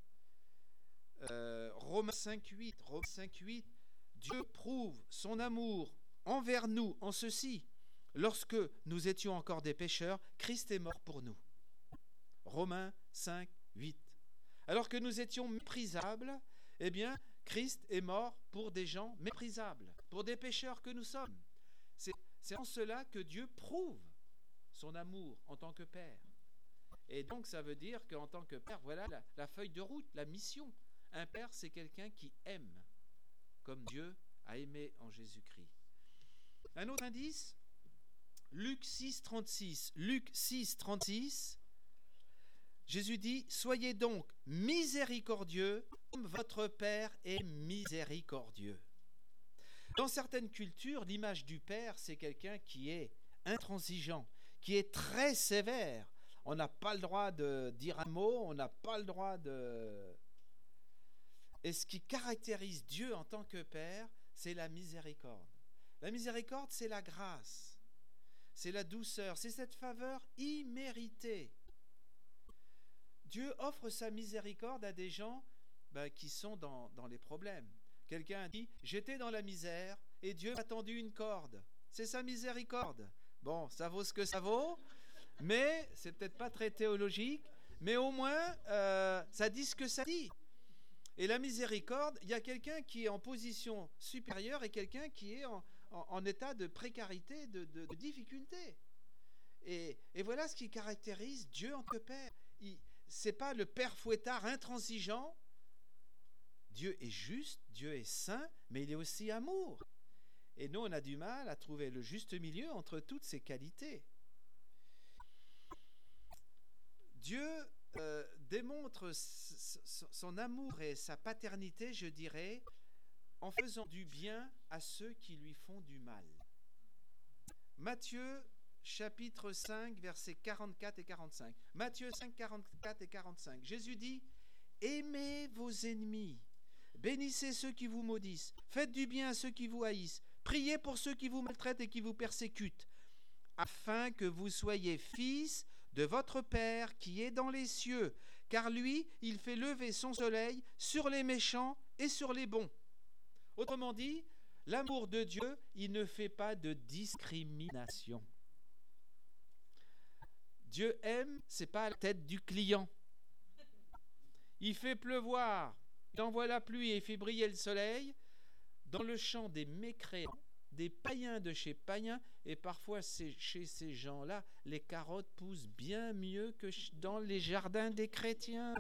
Romains 5,8, Dieu prouve son amour envers nous en ceci: lorsque nous étions encore des pécheurs, Christ est mort pour nous. Romains 5,8. Alors que nous étions méprisables, eh bien, Christ est mort pour des gens méprisables, pour des pécheurs que nous sommes. C'est en cela que Dieu prouve son amour en tant que Père. Et donc, ça veut dire qu'en tant que Père, voilà la feuille de route, la mission. Un Père, c'est quelqu'un qui aime, comme Dieu a aimé en Jésus-Christ. Un autre indice, Luc 6,36. Luc 6,36, Jésus dit: soyez donc miséricordieux comme votre Père est miséricordieux. Dans certaines cultures, l'image du Père, c'est quelqu'un qui est intransigeant, qui est très sévère. On n'a pas le droit de dire un mot, on n'a pas le droit de... Et ce qui caractérise Dieu en tant que Père, c'est la miséricorde. La miséricorde, c'est la grâce, c'est la douceur, c'est cette faveur imméritée. Dieu offre sa miséricorde à des gens qui sont dans les problèmes. Quelqu'un a dit: j'étais dans la misère et Dieu m'a tendu une corde. C'est sa miséricorde. Bon, ça vaut ce que ça vaut, mais c'est peut-être pas très théologique, mais au moins ça dit ce que ça dit. Et la miséricorde, il y a quelqu'un qui est en position supérieure et quelqu'un qui est en état de précarité, de difficulté. Et voilà ce qui caractérise Dieu en tant que Père. C'est pas le Père fouettard intransigeant. Dieu est juste, Dieu est saint, mais il est aussi amour. Et nous, on a du mal à trouver le juste milieu entre toutes ces qualités. Dieu démontre son amour et sa paternité, je dirais, en faisant du bien à ceux qui lui font du mal. Matthieu chapitre 5, versets 44 et 45. Matthieu 5, 44 et 45. Jésus dit: aimez vos ennemis, bénissez ceux qui vous maudissent, faites du bien à ceux qui vous haïssent, priez pour ceux qui vous maltraitent et qui vous persécutent, afin que vous soyez fils de votre Père qui est dans les cieux, car lui, il fait lever son soleil sur les méchants et sur les bons. Autrement dit, l'amour de Dieu, il ne fait pas de discrimination. Dieu aime, c'est pas à la tête du client. Il fait pleuvoir, il envoie la pluie et il fait briller le soleil dans le champ des mécréants, des païens de chez païens, et parfois chez ces gens-là, les carottes poussent bien mieux que dans les jardins des chrétiens.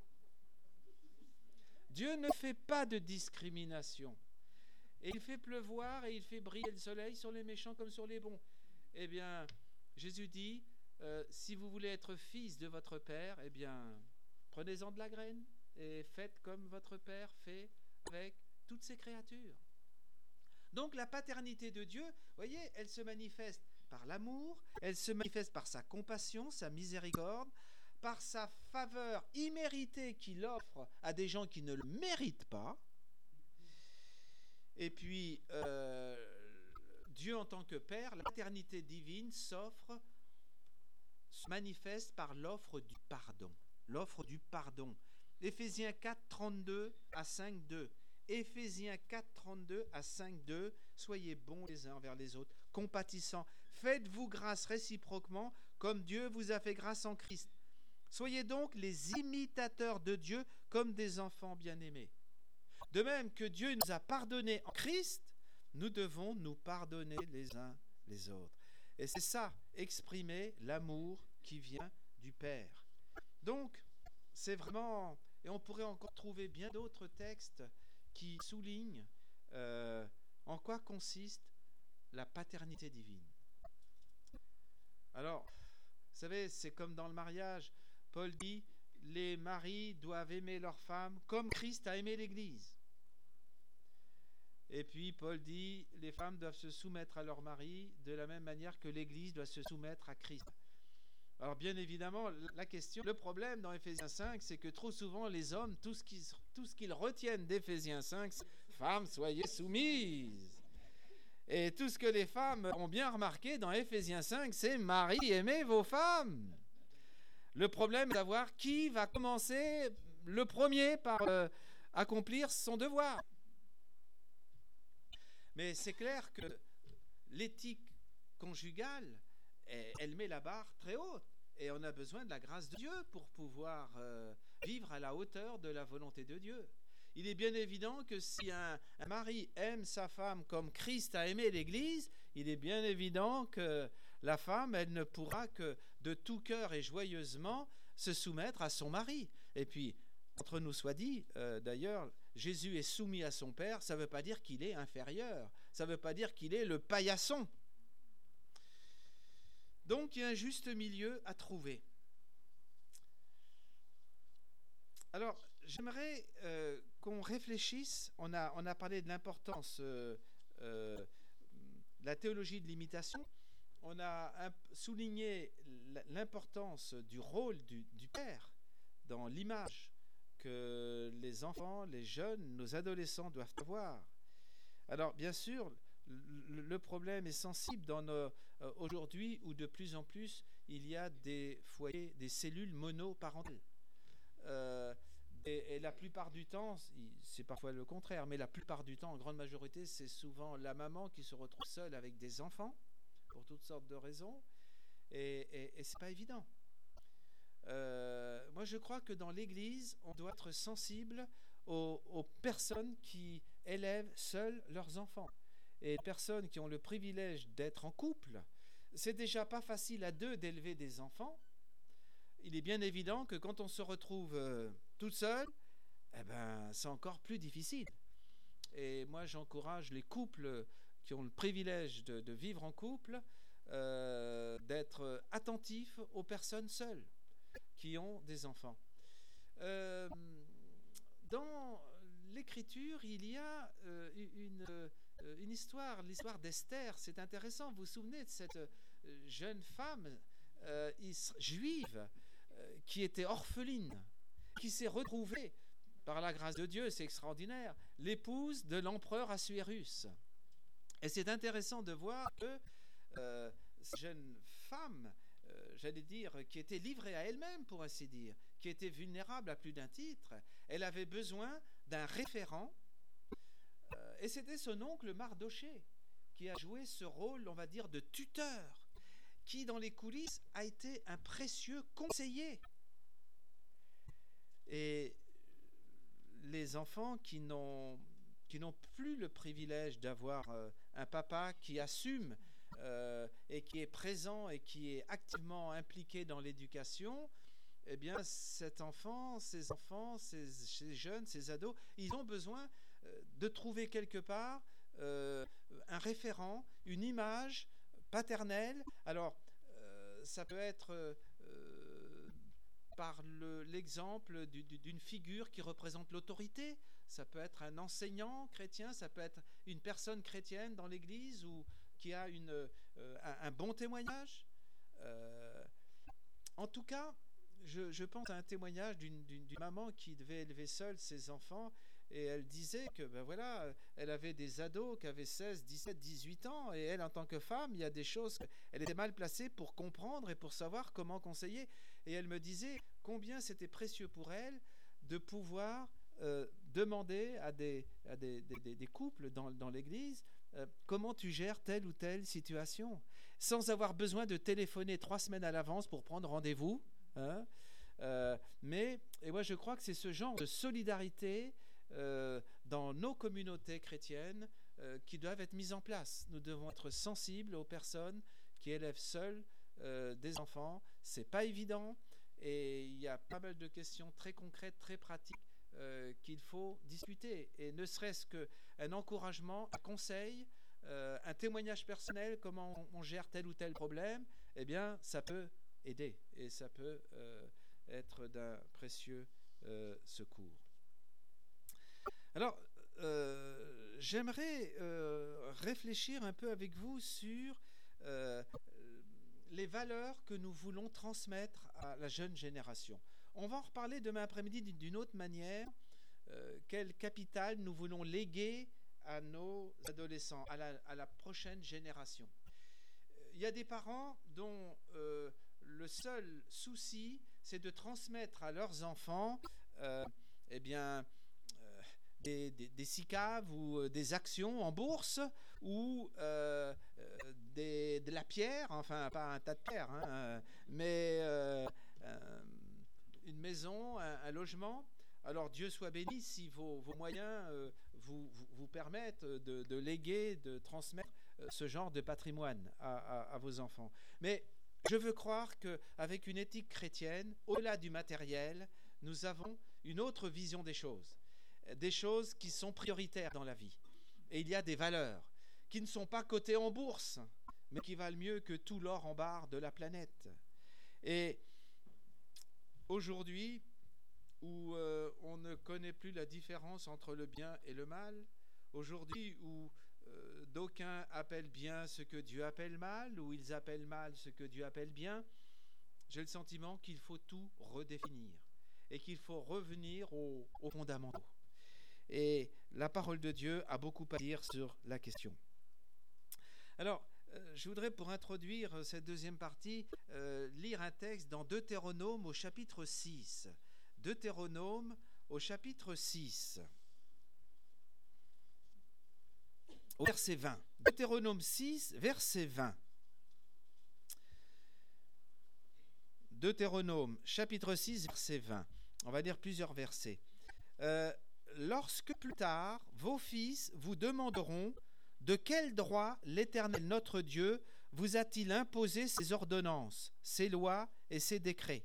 Dieu ne fait pas de discrimination. Et il fait pleuvoir et il fait briller le soleil sur les méchants comme sur les bons. Eh bien, Jésus dit, si vous voulez être fils de votre Père, eh bien, prenez-en de la graine et faites comme votre Père fait avec toutes ses créatures. Donc la paternité de Dieu, vous voyez, elle se manifeste par l'amour, elle se manifeste par sa compassion, sa miséricorde, par sa faveur imméritée qu'il offre à des gens qui ne le méritent pas. Et puis, Dieu en tant que Père, la paternité divine se manifeste par l'offre du pardon. L'offre du pardon. Éphésiens 4, 32 à 5, 2. Éphésiens 4, 32 à 5, 2. Soyez bons les uns envers les autres, compatissants. Faites-vous grâce réciproquement, comme Dieu vous a fait grâce en Christ. Soyez donc les imitateurs de Dieu comme des enfants bien-aimés. De même que Dieu nous a pardonnés en Christ, nous devons nous pardonner les uns les autres. Et c'est ça, exprimer l'amour qui vient du Père. Donc, c'est vraiment... Et on pourrait encore trouver bien d'autres textes qui soulignent en quoi consiste la paternité divine. Alors, vous savez, c'est comme dans le mariage. Paul dit, les maris doivent aimer leur femme comme Christ a aimé l'Église. Et puis Paul dit, les femmes doivent se soumettre à leur mari de la même manière que l'Église doit se soumettre à Christ. Alors bien évidemment, le problème dans Éphésiens 5, c'est que trop souvent les hommes, tout ce qu'ils retiennent d'Éphésiens 5, c'est « Femmes, soyez soumises ». Et tout ce que les femmes ont bien remarqué dans Éphésiens 5, c'est « Marie, aimez vos femmes ». Le problème est de savoir qui va commencer le premier par accomplir son devoir. Mais c'est clair que l'éthique conjugale, elle met la barre très haute. Et on a besoin de la grâce de Dieu pour pouvoir vivre à la hauteur de la volonté de Dieu. Il est bien évident que si un mari aime sa femme comme Christ a aimé l'Église, il est bien évident que la femme, elle ne pourra que de tout cœur et joyeusement se soumettre à son mari. Et puis, entre nous soit dit, d'ailleurs, Jésus est soumis à son Père, ça ne veut pas dire qu'il est inférieur, ça ne veut pas dire qu'il est le paillasson. Donc, il y a un juste milieu à trouver. Alors, j'aimerais qu'on réfléchisse, on a parlé de l'importance de la théologie de l'imitation, on a souligné l'importance du rôle du Père dans l'image que les enfants, les jeunes, nos adolescents doivent avoir. Alors, bien sûr, le problème est sensible aujourd'hui où de plus en plus il y a des foyers, des cellules monoparentales. Et la plupart du temps, c'est parfois le contraire, mais la plupart du temps, en grande majorité, c'est souvent la maman qui se retrouve seule avec des enfants, pour toutes sortes de raisons, et c'est pas évident. Moi, je crois que dans l'Église, on doit être sensible aux personnes qui élèvent seules leurs enfants. Et les personnes qui ont le privilège d'être en couple, c'est déjà pas facile à deux d'élever des enfants. Il est bien évident que quand on se retrouve toute seule, eh ben, c'est encore plus difficile. Et moi, j'encourage les couples qui ont le privilège de vivre en couple, d'être attentifs aux personnes seules qui ont des enfants. Dans l'Écriture, il y a une histoire, l'histoire d'Esther. C'est intéressant. Vous vous souvenez de cette jeune femme juive qui était orpheline, qui s'est retrouvée, par la grâce de Dieu, c'est extraordinaire, l'épouse de l'empereur Assuérus. Et c'est intéressant de voir que cette jeune femme, j'allais dire, qui était livrée à elle-même, pour ainsi dire, qui était vulnérable à plus d'un titre, elle avait besoin d'un référent, et c'était son oncle Mardoché qui a joué ce rôle, on va dire, de tuteur, qui, dans les coulisses, a été un précieux conseiller. Et les enfants qui n'ont plus le privilège d'avoir un papa qui assume et qui est présent et qui est activement impliqué dans l'éducation, eh bien, ces jeunes, ces ados, ils ont besoin de trouver quelque part un référent, une image paternelle. Alors, ça peut être par l'exemple d'une figure qui représente l'autorité. Ça peut être un enseignant chrétien, ça peut être une personne chrétienne dans l'Église ou qui a un bon témoignage. En tout cas, je pense à un témoignage d'une maman qui devait élever seule ses enfants, et elle disait que elle avait des ados qui avaient 16, 17, 18 ans, et elle, en tant que femme, il y a des choses qu'elle était mal placée pour comprendre et pour savoir comment conseiller. Et elle me disait combien c'était précieux pour elle de pouvoir demander à des couples dans l'Église comment tu gères telle ou telle situation, sans avoir besoin de téléphoner 3 semaines à l'avance pour prendre rendez-vous. Mais moi, je crois que c'est ce genre de solidarité dans nos communautés chrétiennes qui doivent être mises en place. Nous devons être sensibles aux personnes qui élèvent seuls des enfants. C'est pas évident et il y a pas mal de questions très concrètes, très pratiques qu'il faut discuter. Et ne serait-ce qu'un encouragement, un conseil, un témoignage personnel, comment on gère tel ou tel problème, eh bien, ça peut aider et ça peut être d'un précieux secours. Alors, j'aimerais réfléchir un peu avec vous sur les valeurs que nous voulons transmettre à la jeune génération. On va en reparler demain après-midi d'une autre manière. Quel capital nous voulons léguer à nos adolescents, à la prochaine génération. Il y a des parents dont le seul souci, c'est de transmettre à leurs enfants des SICAV ou des actions en bourse ou de la pierre, enfin pas un tas de pierre, hein, mais une maison, un logement. Alors Dieu soit béni si vos moyens vous permettent de léguer, de transmettre ce genre de patrimoine à vos enfants. Mais je veux croire qu'avec une éthique chrétienne, au-delà du matériel, nous avons une autre vision des choses qui sont prioritaires dans la vie. Et il y a des valeurs qui ne sont pas cotées en bourse, mais qui valent mieux que tout l'or en barre de la planète. Et aujourd'hui, où on ne connaît plus la différence entre le bien et le mal, aujourd'hui où d'aucuns appellent bien ce que Dieu appelle mal, ou ils appellent mal ce que Dieu appelle bien, j'ai le sentiment qu'il faut tout redéfinir et qu'il faut revenir aux fondamentaux. Et la parole de Dieu a beaucoup à dire sur la question. Alors, je voudrais, pour introduire cette deuxième partie, lire un texte dans Deutéronome au chapitre 6. Deutéronome au chapitre 6, au verset 20. Deutéronome 6, verset 20. Deutéronome, chapitre 6, verset 20. On va lire plusieurs versets. Lorsque plus tard, vos fils vous demanderont de quel droit l'Éternel notre Dieu vous a-t-il imposé ces ordonnances, ces lois et ces décrets.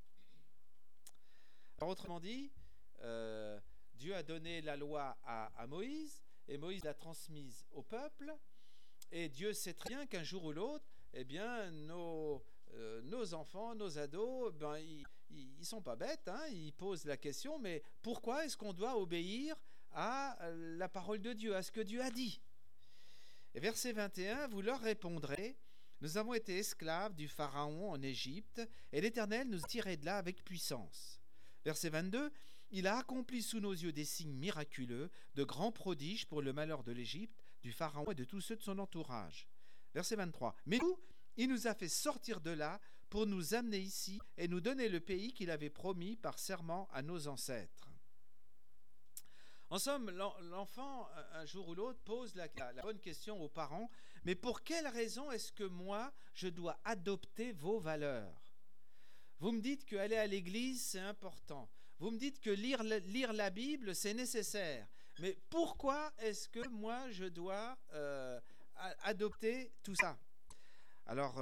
Alors, autrement dit, Dieu a donné la loi à Moïse, et Moïse l'a transmise au peuple, et Dieu sait très bien qu'un jour ou l'autre, eh bien, nos enfants, nos ados, ben, ils sont pas bêtes, hein, ils posent la question, mais pourquoi est-ce qu'on doit obéir à la parole de Dieu, à ce que Dieu a dit? Et verset 21, vous leur répondrez, nous avons été esclaves du Pharaon en Égypte, et l'Éternel nous a tirés de là avec puissance. Verset 22, il a accompli sous nos yeux des signes miraculeux, de grands prodiges pour le malheur de l'Égypte, du Pharaon et de tous ceux de son entourage. Verset 23, mais nous, il nous a fait sortir de là pour nous amener ici et nous donner le pays qu'il avait promis par serment à nos ancêtres. En somme, l'enfant, un jour ou l'autre, pose la bonne question aux parents, mais pour quelle raison est-ce que moi, je dois adopter vos valeurs? Vous me dites qu'aller à l'église, c'est important. Vous me dites que lire la Bible, c'est nécessaire. Mais pourquoi est-ce que moi, je dois adopter tout ça? Alors,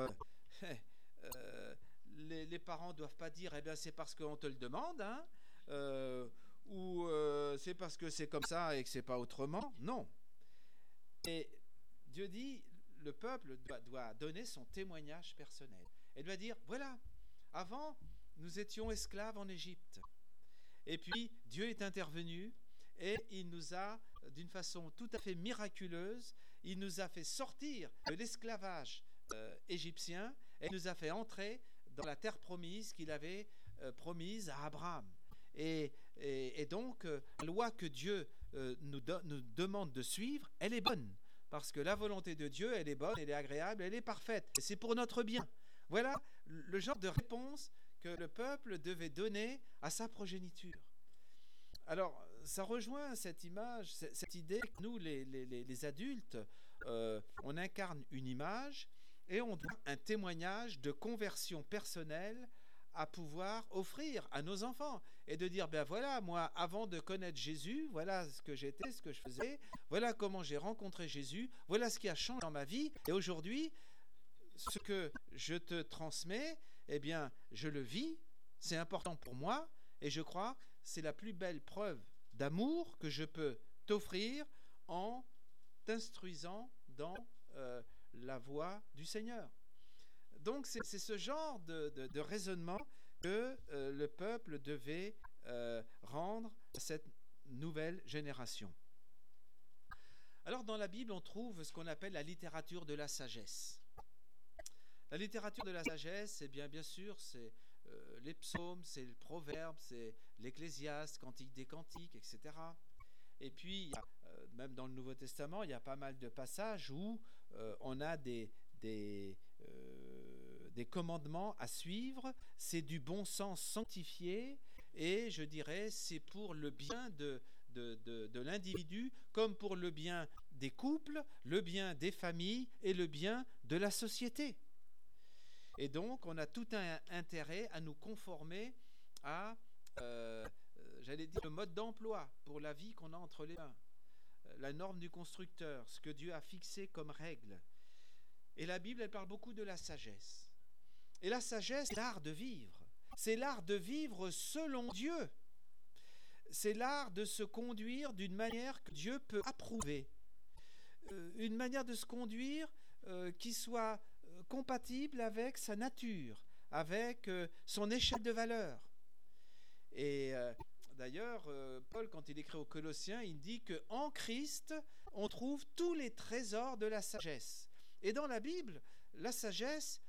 les parents ne doivent pas dire, eh bien, c'est parce qu'on te le demande, hein, ou c'est parce que c'est comme ça et que c'est pas autrement. Non. Et Dieu dit, le peuple doit donner son témoignage personnel. Et doit dire, voilà, avant, nous étions esclaves en Égypte. Et puis, Dieu est intervenu et il nous a, d'une façon tout à fait miraculeuse, il nous a fait sortir de l'esclavage égyptien et nous a fait entrer dans la terre promise qu'il avait promise à Abraham. Et donc, la loi que Dieu nous demande de suivre, elle est bonne. Parce que la volonté de Dieu, elle est bonne, elle est agréable, elle est parfaite. Et c'est pour notre bien. Voilà le genre de réponse que le peuple devait donner à sa progéniture. Alors, ça rejoint cette image, cette idée que nous, les adultes, on incarne une image et on doit un témoignage de conversion personnelle à pouvoir offrir à nos enfants et de dire, ben voilà, moi, avant de connaître Jésus, voilà ce que j'étais, ce que je faisais, voilà comment j'ai rencontré Jésus, voilà ce qui a changé dans ma vie, et aujourd'hui, ce que je te transmets, eh bien, je le vis, c'est important pour moi, et je crois que c'est la plus belle preuve d'amour que je peux t'offrir en t'instruisant dans la voie du Seigneur. Donc c'est ce genre de raisonnement que le peuple devait rendre à cette nouvelle génération. Alors dans la Bible, on trouve ce qu'on appelle la littérature de la sagesse. La littérature de la sagesse, eh bien sûr, c'est les psaumes, c'est le proverbe, c'est l'Ecclésiaste, Cantique des Cantiques, etc. Et puis, même dans le Nouveau Testament, il y a pas mal de passages où on a des commandements à suivre. C'est du bon sens sanctifié et je dirais c'est pour le bien de l'individu comme pour le bien des couples, le bien des familles et le bien de la société. Et donc, on a tout un intérêt à nous conformer à, j'allais dire, le mode d'emploi pour la vie qu'on a entre les mains, la norme du constructeur, ce que Dieu a fixé comme règle. Et la Bible, elle parle beaucoup de la sagesse. Et la sagesse, c'est l'art de vivre. C'est l'art de vivre selon Dieu. C'est l'art de se conduire d'une manière que Dieu peut approuver. Une manière de se conduire qui soit compatible avec sa nature, avec son échelle de valeur. Et d'ailleurs, Paul, quand il écrit aux Colossiens, il dit qu'en Christ, on trouve tous les trésors de la sagesse. Et dans la Bible, la sagesse,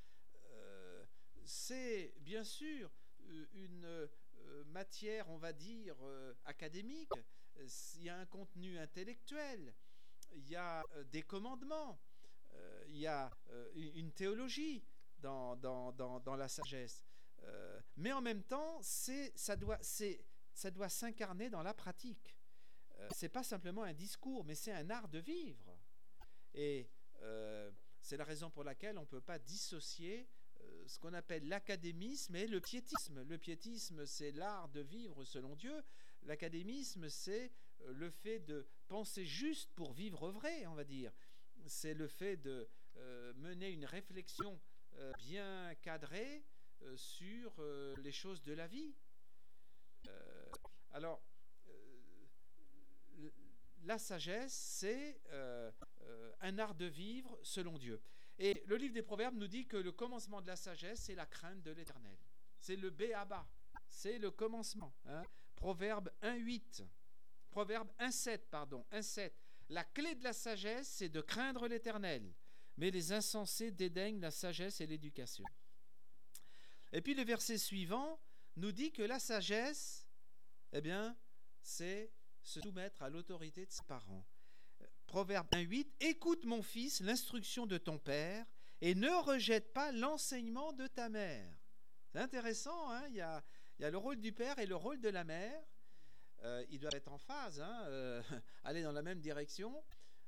c'est bien sûr une matière, on va dire, académique. Il y a un contenu intellectuel, il y a des commandements, il y a une théologie dans la sagesse. Mais en même temps, ça doit s'incarner dans la pratique. C'est pas simplement un discours, mais c'est un art de vivre. Et c'est la raison pour laquelle on ne peut pas dissocier ce qu'on appelle l'académisme et le piétisme. Le piétisme, c'est l'art de vivre selon Dieu. L'académisme, c'est le fait de penser juste pour vivre vrai, on va dire. C'est le fait de mener une réflexion bien cadrée sur les choses de la vie. Alors, la sagesse, c'est un art de vivre selon Dieu. Et le livre des Proverbes nous dit que le commencement de la sagesse, c'est la crainte de l'Éternel. C'est le béaba, c'est le commencement. Hein. Proverbe 1,8. Proverbe 1,7. La clé de la sagesse, c'est de craindre l'Éternel. Mais les insensés dédaignent la sagesse et l'éducation. Et puis le verset suivant nous dit que la sagesse, eh bien, c'est se soumettre à l'autorité de ses parents. Proverbe 1,8. Écoute mon fils l'instruction de ton père et ne rejette pas l'enseignement de ta mère. C'est intéressant, hein. Il y a le rôle du père et le rôle de la mère. Ils doivent être en phase, hein, aller dans la même direction.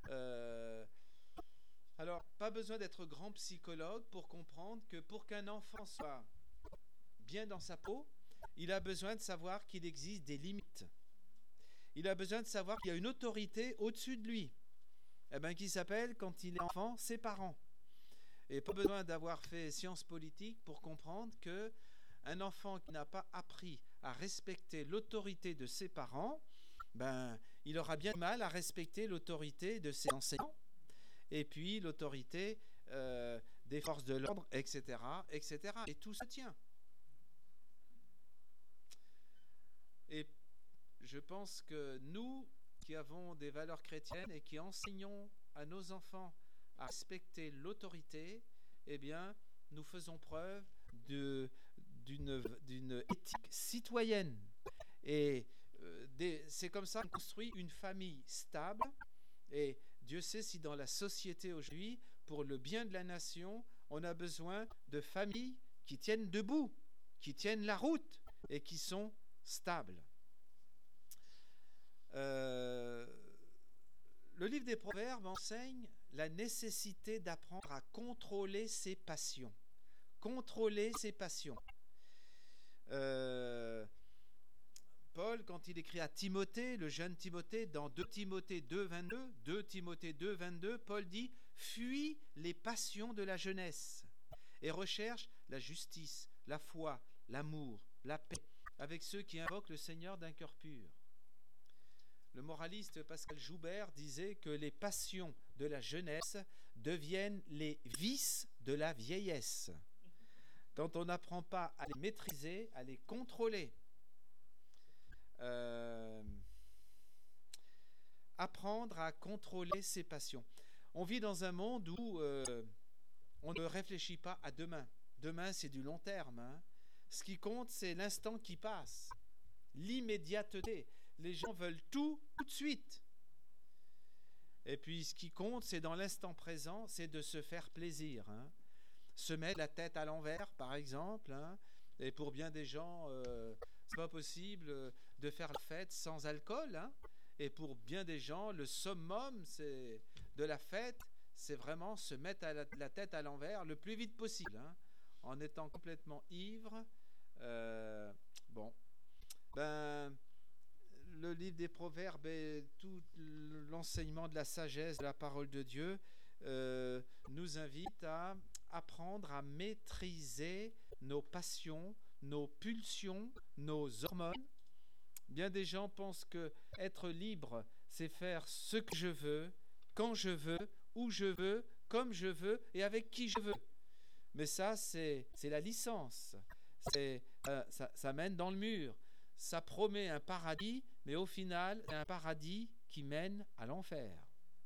Alors, pas besoin d'être grand psychologue pour comprendre que pour qu'un enfant soit bien dans sa peau, il a besoin de savoir qu'il existe des limites. Il a besoin de savoir qu'il y a une autorité au-dessus de lui, qui s'appelle, quand il est enfant, ses parents. Et pas besoin d'avoir fait sciences politiques pour comprendre qu'un enfant qui n'a pas appris à respecter l'autorité de ses parents, il aura bien du mal à respecter l'autorité de ses enseignants, et puis l'autorité des forces de l'ordre, etc., etc. Et tout se tient. Et je pense que nous, qui avons des valeurs chrétiennes et qui enseignons à nos enfants à respecter l'autorité, eh bien, nous faisons preuve d'une éthique citoyenne. Et c'est comme ça qu'on construit une famille stable. Et Dieu sait si dans la société aujourd'hui, pour le bien de la nation, on a besoin de familles qui tiennent debout, qui tiennent la route et qui sont stables. Le livre des Proverbes enseigne la nécessité d'apprendre à contrôler ses passions. Contrôler ses passions. Paul, quand il écrit à Timothée, le jeune Timothée, dans 2 Timothée 2,22, Paul dit « Fuis les passions de la jeunesse ». et recherche la justice, la foi, l'amour, la paix, avec ceux qui invoquent le Seigneur d'un cœur pur. Le moraliste Pascal Joubert disait que les passions de la jeunesse deviennent les vices de la vieillesse, quand on n'apprend pas à les maîtriser, à les contrôler. Apprendre à contrôler ses passions. On vit dans un monde où on ne réfléchit pas à demain. Demain, c'est du long terme, hein. Ce qui compte, c'est l'instant qui passe, l'immédiateté. Les gens veulent tout de suite. Et puis, ce qui compte, c'est dans l'instant présent, c'est de se faire plaisir, hein. Se mettre la tête à l'envers, par exemple, hein. Et pour bien des gens, c'est pas possible de faire la fête sans alcool, hein. Et pour bien des gens, le summum de la fête, c'est vraiment se mettre la tête à l'envers le plus vite possible, hein, en étant complètement ivre. Le livre des Proverbes et tout l'enseignement de la sagesse, de la parole de Dieu, nous invite à apprendre à maîtriser nos passions, nos pulsions, nos hormones. Bien des gens pensent que être libre, c'est faire ce que je veux, quand je veux, où je veux, comme je veux et avec qui je veux. Mais ça, c'est la licence. Ça mène dans le mur. Ça promet un paradis, mais au final, c'est un paradis qui mène à l'enfer.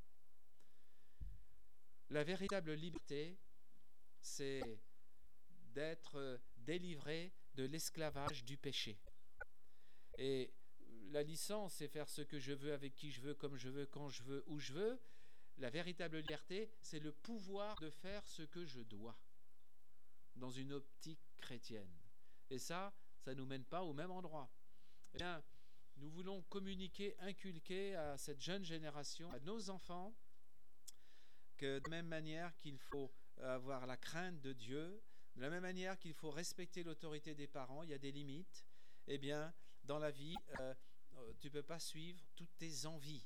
La véritable liberté, c'est d'être délivré de l'esclavage du péché. Et la licence, c'est faire ce que je veux, avec qui je veux, comme je veux, quand je veux, où je veux. La véritable liberté, c'est le pouvoir de faire ce que je dois, dans une optique chrétienne. Et ça ne nous mène pas au même endroit. Eh bien, nous voulons communiquer, inculquer à cette jeune génération, à nos enfants, que de la même manière qu'il faut avoir la crainte de Dieu, de la même manière qu'il faut respecter l'autorité des parents, il y a des limites. Eh bien, dans la vie, tu ne peux pas suivre toutes tes envies.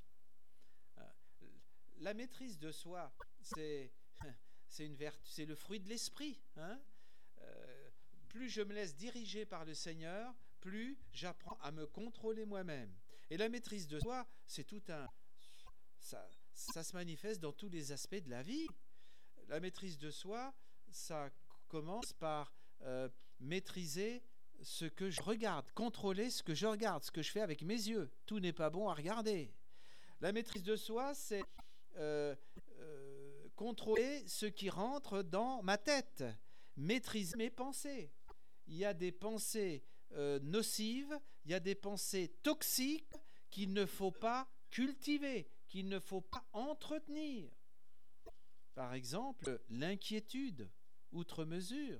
La maîtrise de soi, c'est une vertu, c'est le fruit de l'esprit, hein. Plus je me laisse diriger par le Seigneur, plus j'apprends à me contrôler moi-même. Et la maîtrise de soi, c'est tout un... Ça se manifeste dans tous les aspects de la vie. La maîtrise de soi, ça commence par maîtriser ce que je regarde, contrôler ce que je regarde, ce que je fais avec mes yeux. Tout n'est pas bon à regarder. La maîtrise de soi, c'est contrôler ce qui rentre dans ma tête, maîtriser mes pensées. Il y a des pensées nocives, il y a des pensées toxiques qu'il ne faut pas cultiver, qu'il ne faut pas entretenir. Par exemple, l'inquiétude, outre mesure,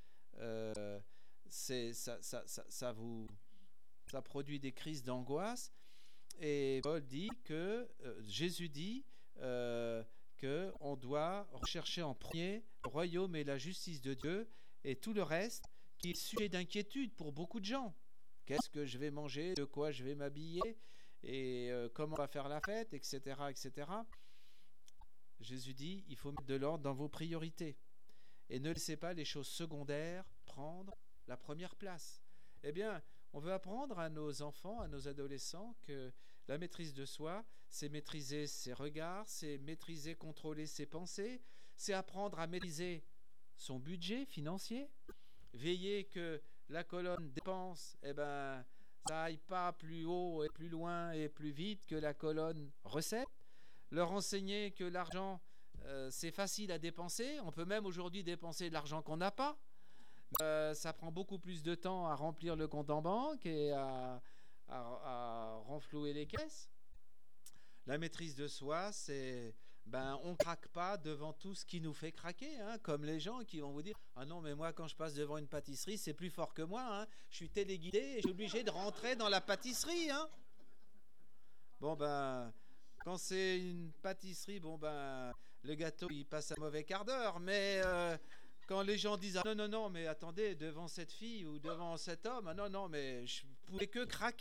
ça produit des crises d'angoisse. Et Paul dit que, Jésus dit qu'on doit rechercher en premier le royaume et la justice de Dieu, et tout le reste qui est sujet d'inquiétude pour beaucoup de gens. Qu'est-ce que je vais manger, de quoi je vais m'habiller, et comment on va faire la fête, etc., etc. Jésus dit, il faut mettre de l'ordre dans vos priorités. Et ne laissez pas les choses secondaires prendre la première place. Eh bien, on veut apprendre à nos enfants, à nos adolescents, que la maîtrise de soi, c'est maîtriser ses regards, c'est maîtriser, contrôler ses pensées, c'est apprendre à maîtriser son budget financier, veiller que la colonne dépenses, ça aille pas plus haut et plus loin et plus vite que la colonne recettes, leur enseigner que l'argent, c'est facile à dépenser, on peut même aujourd'hui dépenser de l'argent qu'on n'a pas. Ça prend beaucoup plus de temps à remplir le compte en banque et à renflouer les caisses. La maîtrise de soi, c'est on craque pas devant tout ce qui nous fait craquer, hein, comme les gens qui vont vous dire « Ah non, mais moi, quand je passe devant une pâtisserie, c'est plus fort que moi, hein, je suis téléguidé et je suis obligé de rentrer dans la pâtisserie. Hein. » Bon, quand c'est une pâtisserie, le gâteau, il passe un mauvais quart d'heure, mais... quand les gens disent « Ah non, mais attendez, devant cette fille ou devant cet homme, ah non, mais je ne pouvais que craquer. »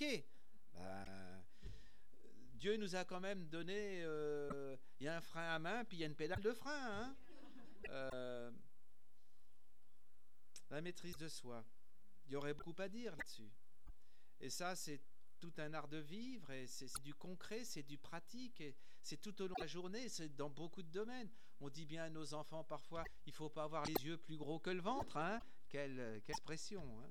Dieu nous a quand même donné, il y a un frein à main, puis il y a une pédale de frein. Hein. la maîtrise de soi. Il y aurait beaucoup à dire là-dessus. Et ça, c'est tout un art de vivre, et c'est du concret, c'est du pratique, et c'est tout au long de la journée, c'est dans beaucoup de domaines. On dit bien à nos enfants parfois, il ne faut pas avoir les yeux plus gros que le ventre, hein. Quelle expression, hein.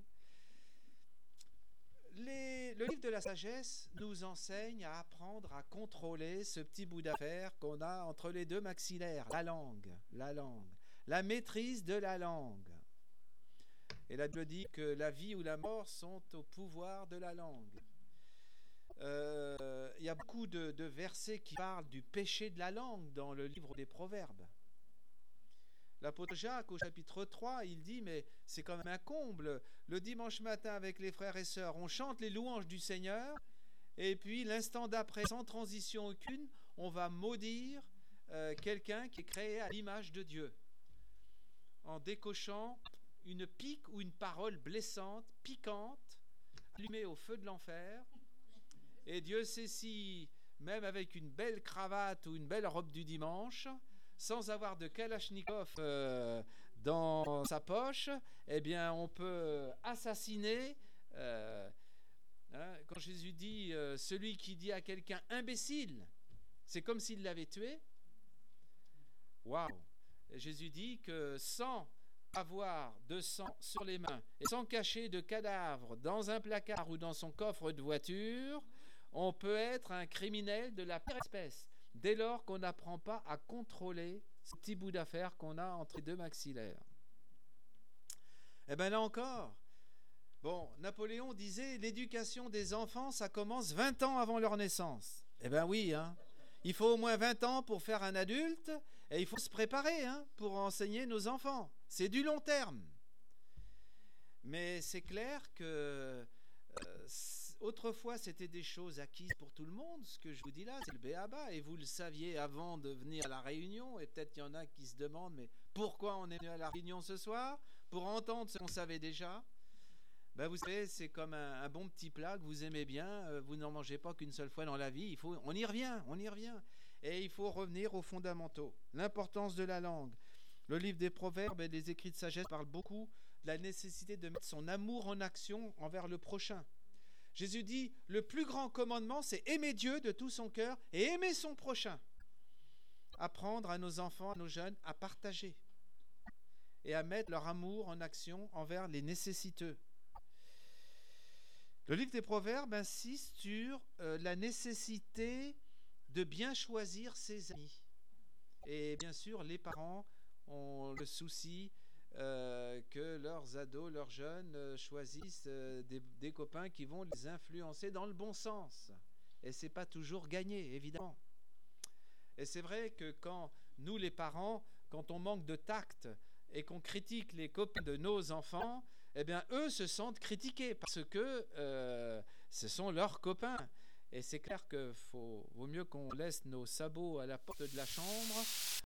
Le livre de la sagesse nous enseigne à apprendre à contrôler ce petit bout d'affaire qu'on a entre les deux maxillaires, la langue, la maîtrise de la langue. Et la Bible dit que la vie ou la mort sont au pouvoir de la langue. Il y a beaucoup de versets qui parlent du péché de la langue dans le livre des Proverbes. L'apôtre Jacques, au chapitre 3, il dit, mais c'est quand même un comble. Le dimanche matin, avec les frères et sœurs, on chante les louanges du Seigneur, et puis l'instant d'après, sans transition aucune, on va maudire quelqu'un qui est créé à l'image de Dieu, en décochant une pique ou une parole blessante, piquante, allumée au feu de l'enfer. Et Dieu sait si, même avec une belle cravate ou une belle robe du dimanche, sans avoir de Kalachnikov dans sa poche, eh bien, on peut assassiner. Quand Jésus dit celui qui dit à quelqu'un imbécile, c'est comme s'il l'avait tué. Waouh! Jésus dit que sans avoir de sang sur les mains et sans cacher de cadavre dans un placard ou dans son coffre de voiture, on peut être un criminel de la pire espèce, dès lors qu'on n'apprend pas à contrôler ce petit bout d'affaire qu'on a entre les deux maxillaires. Et bien là encore, Napoléon disait, l'éducation des enfants, ça commence 20 ans avant leur naissance. Eh bien oui, hein. Il faut au moins 20 ans pour faire un adulte, et il faut se préparer pour enseigner nos enfants. C'est du long terme. Mais c'est clair que autrefois, c'était des choses acquises pour tout le monde. Ce que je vous dis là, c'est le b.a.-ba. Et vous le saviez avant de venir à la réunion. Et peut-être qu'il y en a qui se demandent, mais pourquoi on est venu à la réunion ce soir? Pour entendre ce qu'on savait déjà. Vous savez, c'est comme un bon petit plat que vous aimez bien. Vous n'en mangez pas qu'une seule fois dans la vie. On y revient. Et il faut revenir aux fondamentaux. L'importance de la langue. Le livre des Proverbes et des écrits de sagesse parlent beaucoup de la nécessité de mettre son amour en action envers le prochain. Jésus dit, le plus grand commandement, c'est aimer Dieu de tout son cœur et aimer son prochain. Apprendre à nos enfants, à nos jeunes, à partager et à mettre leur amour en action envers les nécessiteux. Le livre des Proverbes insiste sur la nécessité de bien choisir ses amis. Et bien sûr, les parents ont le souci que leurs ados, leurs jeunes choisissent des copains qui vont les influencer dans le bon sens. Et c'est pas toujours gagné, évidemment. Et c'est vrai que quand nous, les parents, quand on manque de tact et qu'on critique les copains de nos enfants, eh bien, eux se sentent critiqués parce que ce sont leurs copains. Et c'est clair qu'il vaut mieux qu'on laisse nos sabots à la porte de la chambre